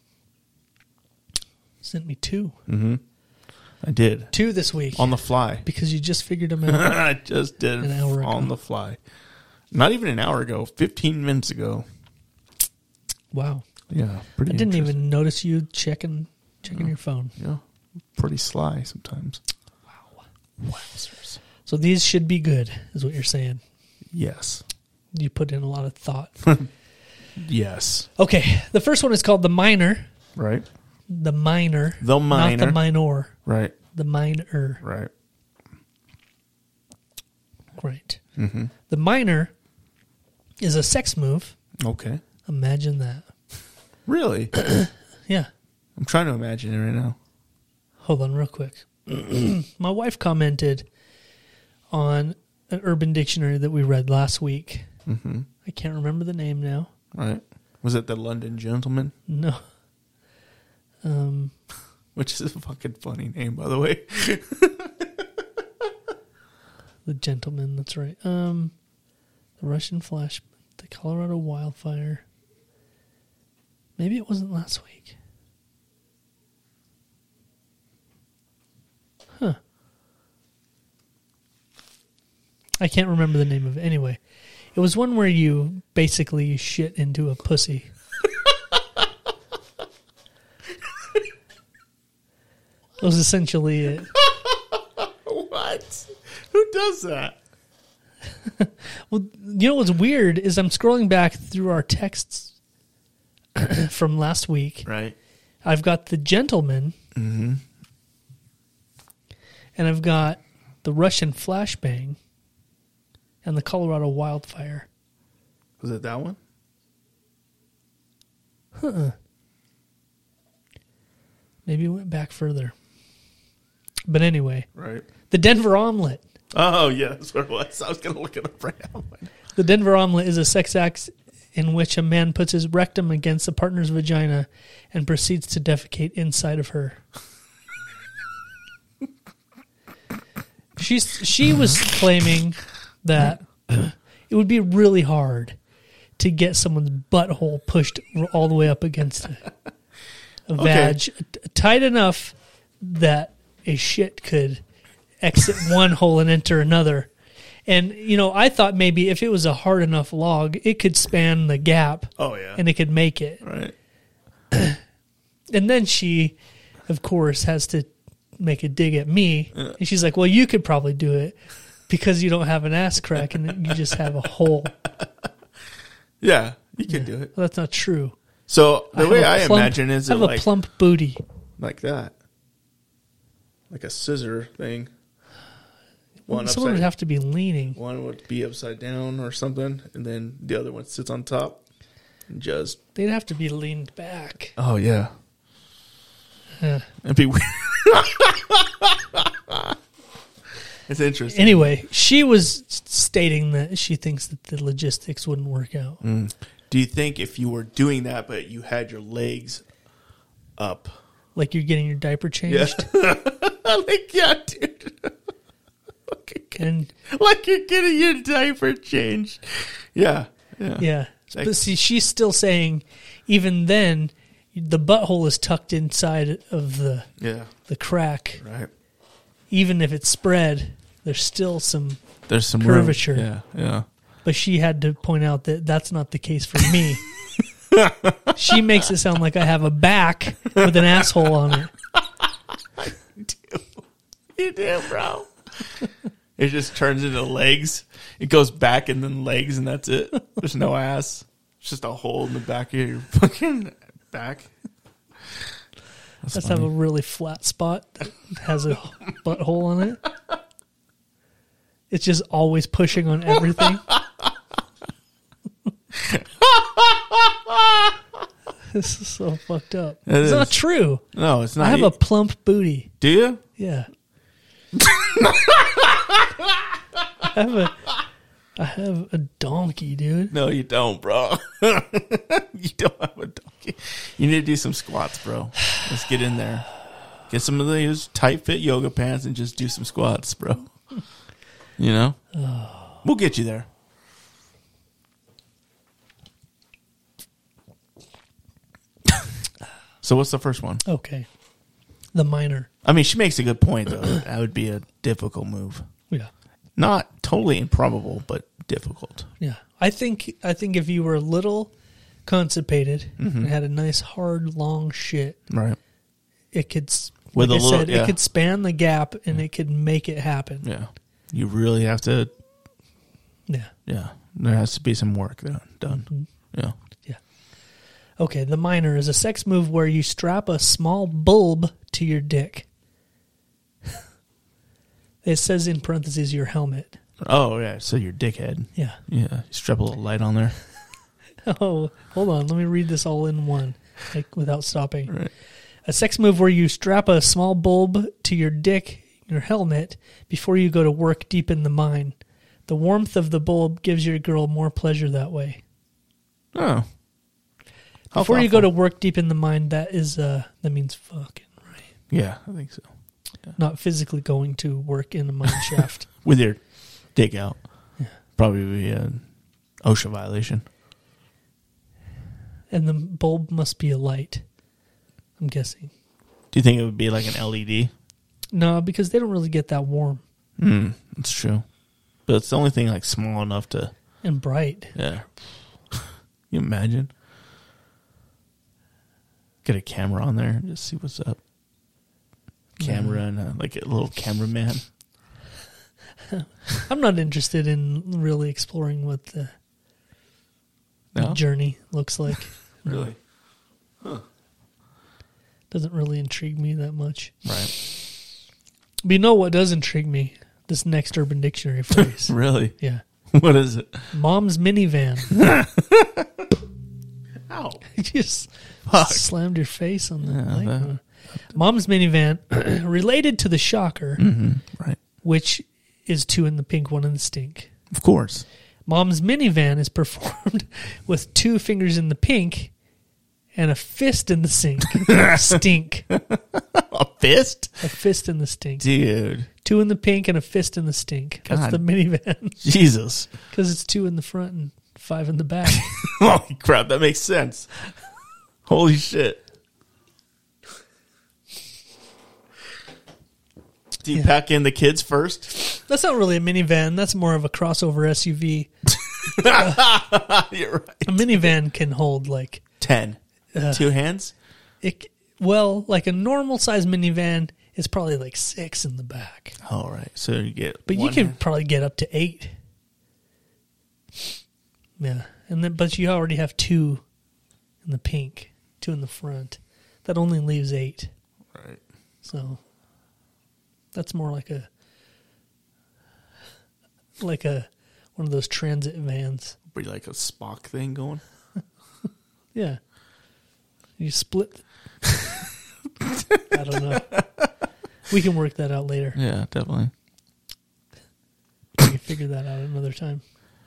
sent me two. I did. Two this week. On the fly. Because you just figured them out. I just did An hour ago. on the fly. Not even an hour ago, 15 minutes ago. Wow. Yeah, pretty I didn't interesting. even notice you checking your phone. Yeah, pretty sly sometimes. So these should be good, is what you're saying. Yes. You put in a lot of thought. Yes. Okay, the first one is called the minor. Right? The minor. The minor. Not the minor. Right. The minor. Right. Right. Mm-hmm. The minor is a sex move. Okay. Imagine that. Really? Yeah. I'm trying to imagine it right now. hold on real quick. My wife commented on an Urban Dictionary that we read last week. Mm-hmm. I can't remember the name now. Right. Was it the London Gentleman? No. Which is a fucking funny name, by the way. The Gentleman, that's right. The Russian Flash, the Colorado wildfire. Maybe it wasn't last week. Huh. I can't remember the name of it. Anyway, it was one where you basically shit into a pussy. That was essentially it. What? Who does that? Well, you know what's weird is I'm scrolling back through our texts from last week. Right. I've got the Gentleman, Mm-hmm. and I've got the Russian flashbang, and the Colorado wildfire. Was it that one? Maybe it went back further. But anyway, Right. the Denver omelet. Oh, yeah, that's where it was. I was going to look it up right now. The Denver omelet is a sex act in which a man puts his rectum against a partner's vagina and proceeds to defecate inside of her. She was claiming that it would be really hard to get someone's butthole pushed all the way up against a vag, tight enough that a shit could exit one hole and enter another. And, you know, I thought maybe if it was a hard enough log, it could span the gap. Oh, yeah. And it could make it. Right. And then she, of course, has to make a dig at me. And she's like, well, you could probably do it because you don't have an ass crack and you just have a hole. Yeah, you can do it. Well, that's not true. So the way I have a plump- imagine is I have it a plump booty. like that. Like a scissor thing. One Someone would have to be leaning. One would be upside down or something, and then the other one sits on top. And just They'd have to be leaned back. oh yeah, it'd be weird. It's interesting. Anyway, she was stating that she thinks that the logistics wouldn't work out. Do you think if you were doing that, but you had your legs up, Like you're getting your diaper changed. like yeah, dude, And like you're getting your diaper changed? Yeah. yeah. But see, she's still saying even then the butthole is tucked inside of the crack. Right. Even if it's spread, there's still some There's some curvature. room. Yeah. But she had to point out that that's not the case for me. She makes it sound like I have a back with an asshole on it. You do, bro. It just turns into legs. It goes back and then legs, and that's it. There's no ass. It's just a hole in the back of your fucking back. Let's have a really flat spot that has a butthole on it. It's just always pushing on everything. This is so fucked up. It's not true. No, it's not. I have a plump booty. Do you? Yeah. I have a donkey, dude. No, you don't, bro. You don't have a donkey. You need to do some squats, bro. Let's get in there. Get some of those tight fit yoga pants and just do some squats, bro. You know? We'll get you there. So what's the first one? Okay. The minor. I mean, she makes a good point, though. That would be a difficult move. Yeah. Not totally improbable, but difficult. Yeah. I think if you were a little constipated and had a nice hard long shit, Right. it could With like a I little- said, yeah. it could span the gap and it could make it happen. Yeah. You really have to, Yeah. yeah. There has to be some work done. Yeah. Okay, the minor is a sex move where you strap a small bulb to your dick. It says in parentheses your helmet. Oh, yeah. So your dickhead. Yeah. Yeah. You strap a little light on there. Oh, hold on. Let me read this all in one, like without stopping. Right. A sex move where you strap a small bulb to your dick, your helmet, before you go to work deep in the mine. The warmth of the bulb gives your girl more pleasure that way. Oh. How Before you go to thoughtful. work deep in the mine, that means fucking, right? Yeah, I think so. Not physically going to work in a mine shaft. With your dick out. Yeah. Probably be an OSHA violation. And the bulb must be a light, I'm guessing. Do you think it would be like an LED? No, because they don't really get that warm That's true. But it's the only thing like small enough to... and bright. Yeah. You imagine? Get a camera on there and just see what's up. Camera and like a little cameraman. I'm not interested in really exploring what the No? journey looks like. Really? Doesn't really intrigue me that much. Right. But you know what does intrigue me? This next Urban Dictionary phrase. Really? Yeah. What is it? Mom's minivan. Ow. You just Fuck. slammed your face on the Yeah, mic. Mom's minivan, related to the shocker, Right. which is 2 in the pink, 1 in the stink. Of course. Mom's minivan is performed with 2 fingers in the pink and a fist in the stink. A fist? A fist in the stink. Dude. 2 in the pink and a fist in the stink. That's God. the minivan. Jesus. Because it's 2 in the front and 5 in the back. Holy crap, that makes sense. Holy shit. Do you pack in the kids first? That's not really a minivan. That's more of a crossover SUV. You're right. A minivan can hold like 10. 2 hands? like a normal size minivan is probably like 6 in the back. All right. So you get But you one can hand. probably get up to 8. Yeah. But you already have 2 in the pink, 2 in the front. That only leaves 8. Right. So that's more like a one of those transit vans. Be like a Spock thing going. Yeah. You split. I don't know. We can work that out later. Yeah, definitely. We can figure that out another time.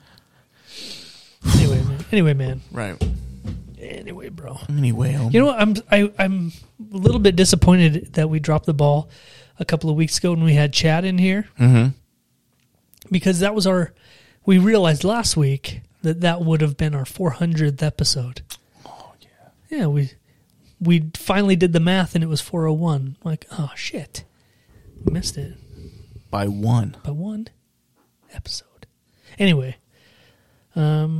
Anyway, man. Right. Anyway, bro. Anyway, You know what? I'm a little bit disappointed that we dropped the ball a couple of weeks ago when we had Chad in here. Mm-hmm. Because that was we realized last week that would have been our 400th episode. Oh yeah. Yeah, we finally did the math and it was 401. Like, oh shit. We missed it By 1. by 1 episode. Anyway, yeah,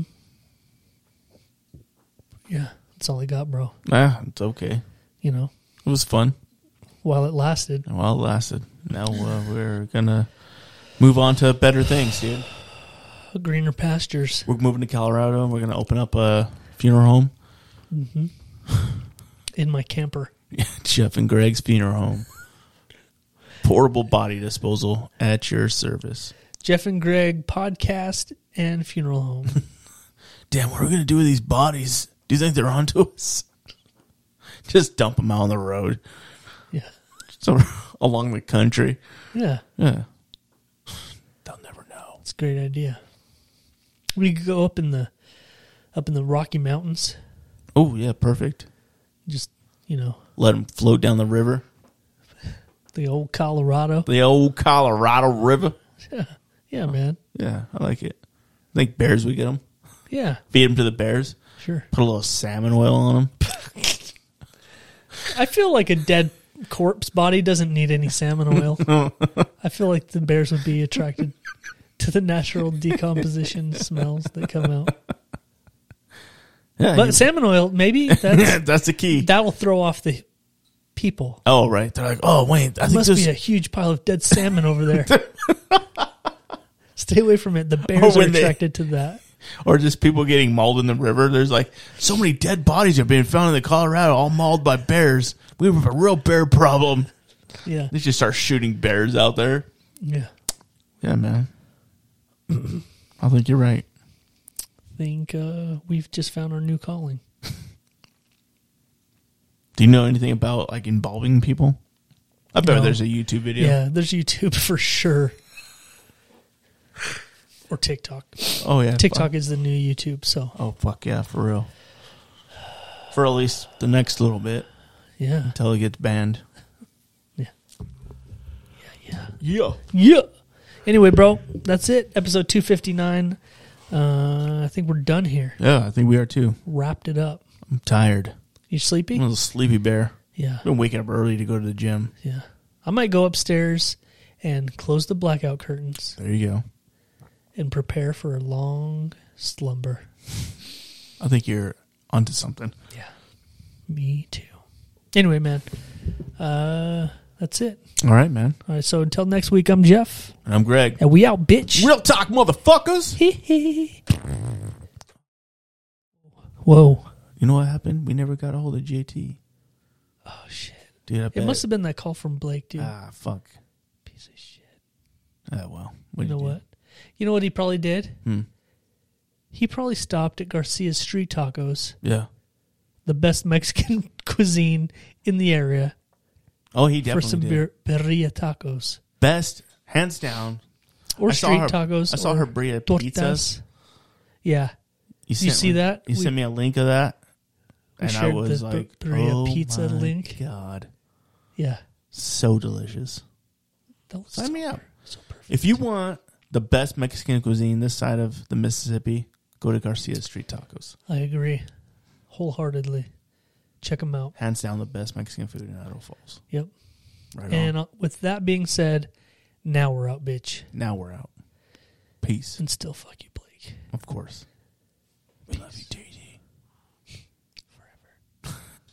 that's all I got, bro. Ah, it's okay. You know, It was fun while it lasted. while it lasted. Now we're gonna move on to better things, dude. Greener pastures. We're moving to Colorado. We're gonna open up a funeral home. In my camper. Jeff and Greg's funeral home. Portable body disposal at your service. Jeff and Greg podcast and funeral home. Damn, what are we gonna do with these bodies? Do you think they're onto us? Just dump them out on the road. Yeah. So along the country. Yeah. Yeah. They'll never know. It's a great idea. We could go up in the Rocky Mountains. Oh yeah, perfect. Just, Let them float down the river. the old Colorado. The old Colorado River. Yeah, man. Yeah, I like it. I think bears would get them. Yeah, Feed them to the bears. sure. Put a little salmon oil on them. I feel like a dead corpse body doesn't need any salmon oil. I feel like the bears would be attracted to the natural decomposition smells that come out. Yeah, But salmon oil, maybe that's, that's the key. that will throw off the people. Oh, right. They're like, oh, wait. I There think must there's be a huge pile of dead salmon over there. Stay away from it. The bears Or are when they- attracted to that. or just people getting mauled in the river. There's like so many dead bodies are being found in the Colorado, all mauled by bears. We have a real bear problem. Yeah, They just start shooting bears out there. yeah. Yeah, man. I think you're right. I think we've just found our new calling. Do you know anything about like involving people? I bet No. there's a YouTube video. Yeah, there's YouTube for sure. Or TikTok. Oh yeah. TikTok is the new YouTube, so Oh fuck yeah, for real. For at least the next little bit yeah. until it gets banned. Yeah. Yeah. Anyway, bro, that's it. Episode 259. I think we're done here. Yeah, I think we are too. Wrapped it up. I'm tired. You sleepy? I'm a little sleepy bear. Yeah. Been waking up early to go to the gym. Yeah. I might go upstairs and close the blackout curtains There you go. and prepare for a long slumber. I think you're onto something. Yeah. Me too. Anyway, man. That's it. All right, man. All right, so until next week, I'm Jeff. And I'm Greg. And we out, bitch. Real talk, motherfuckers. Whoa. You know what happened? We never got a hold of JT. Oh, shit. Dude, I It bet. must have been that call from Blake, dude. Ah, fuck. Piece of shit. Ah, well. You know what? You know what he probably did? Hmm. He probably stopped at Garcia's Street Tacos, Yeah. the best Mexican cuisine in the area, Oh, he for definitely some did. birria tacos. Best, hands down. Or I saw street her- tacos. I saw or her birria tortas. pizzas. Yeah. You sent see me- that? You sent me a link of that. We And I shared was the like, birria oh pizza my link. God. Yeah. So delicious. That was Sign me up. so perfect. If you want the best Mexican cuisine this side of the Mississippi, go to Garcia Street Tacos. I agree. Wholeheartedly. Check them out. Hands down the best Mexican food in Idaho Falls. Yep. Right And on. with that being said, now we're out, bitch. Now we're out. Peace. And still fuck you, Blake. Of course. We love you, T.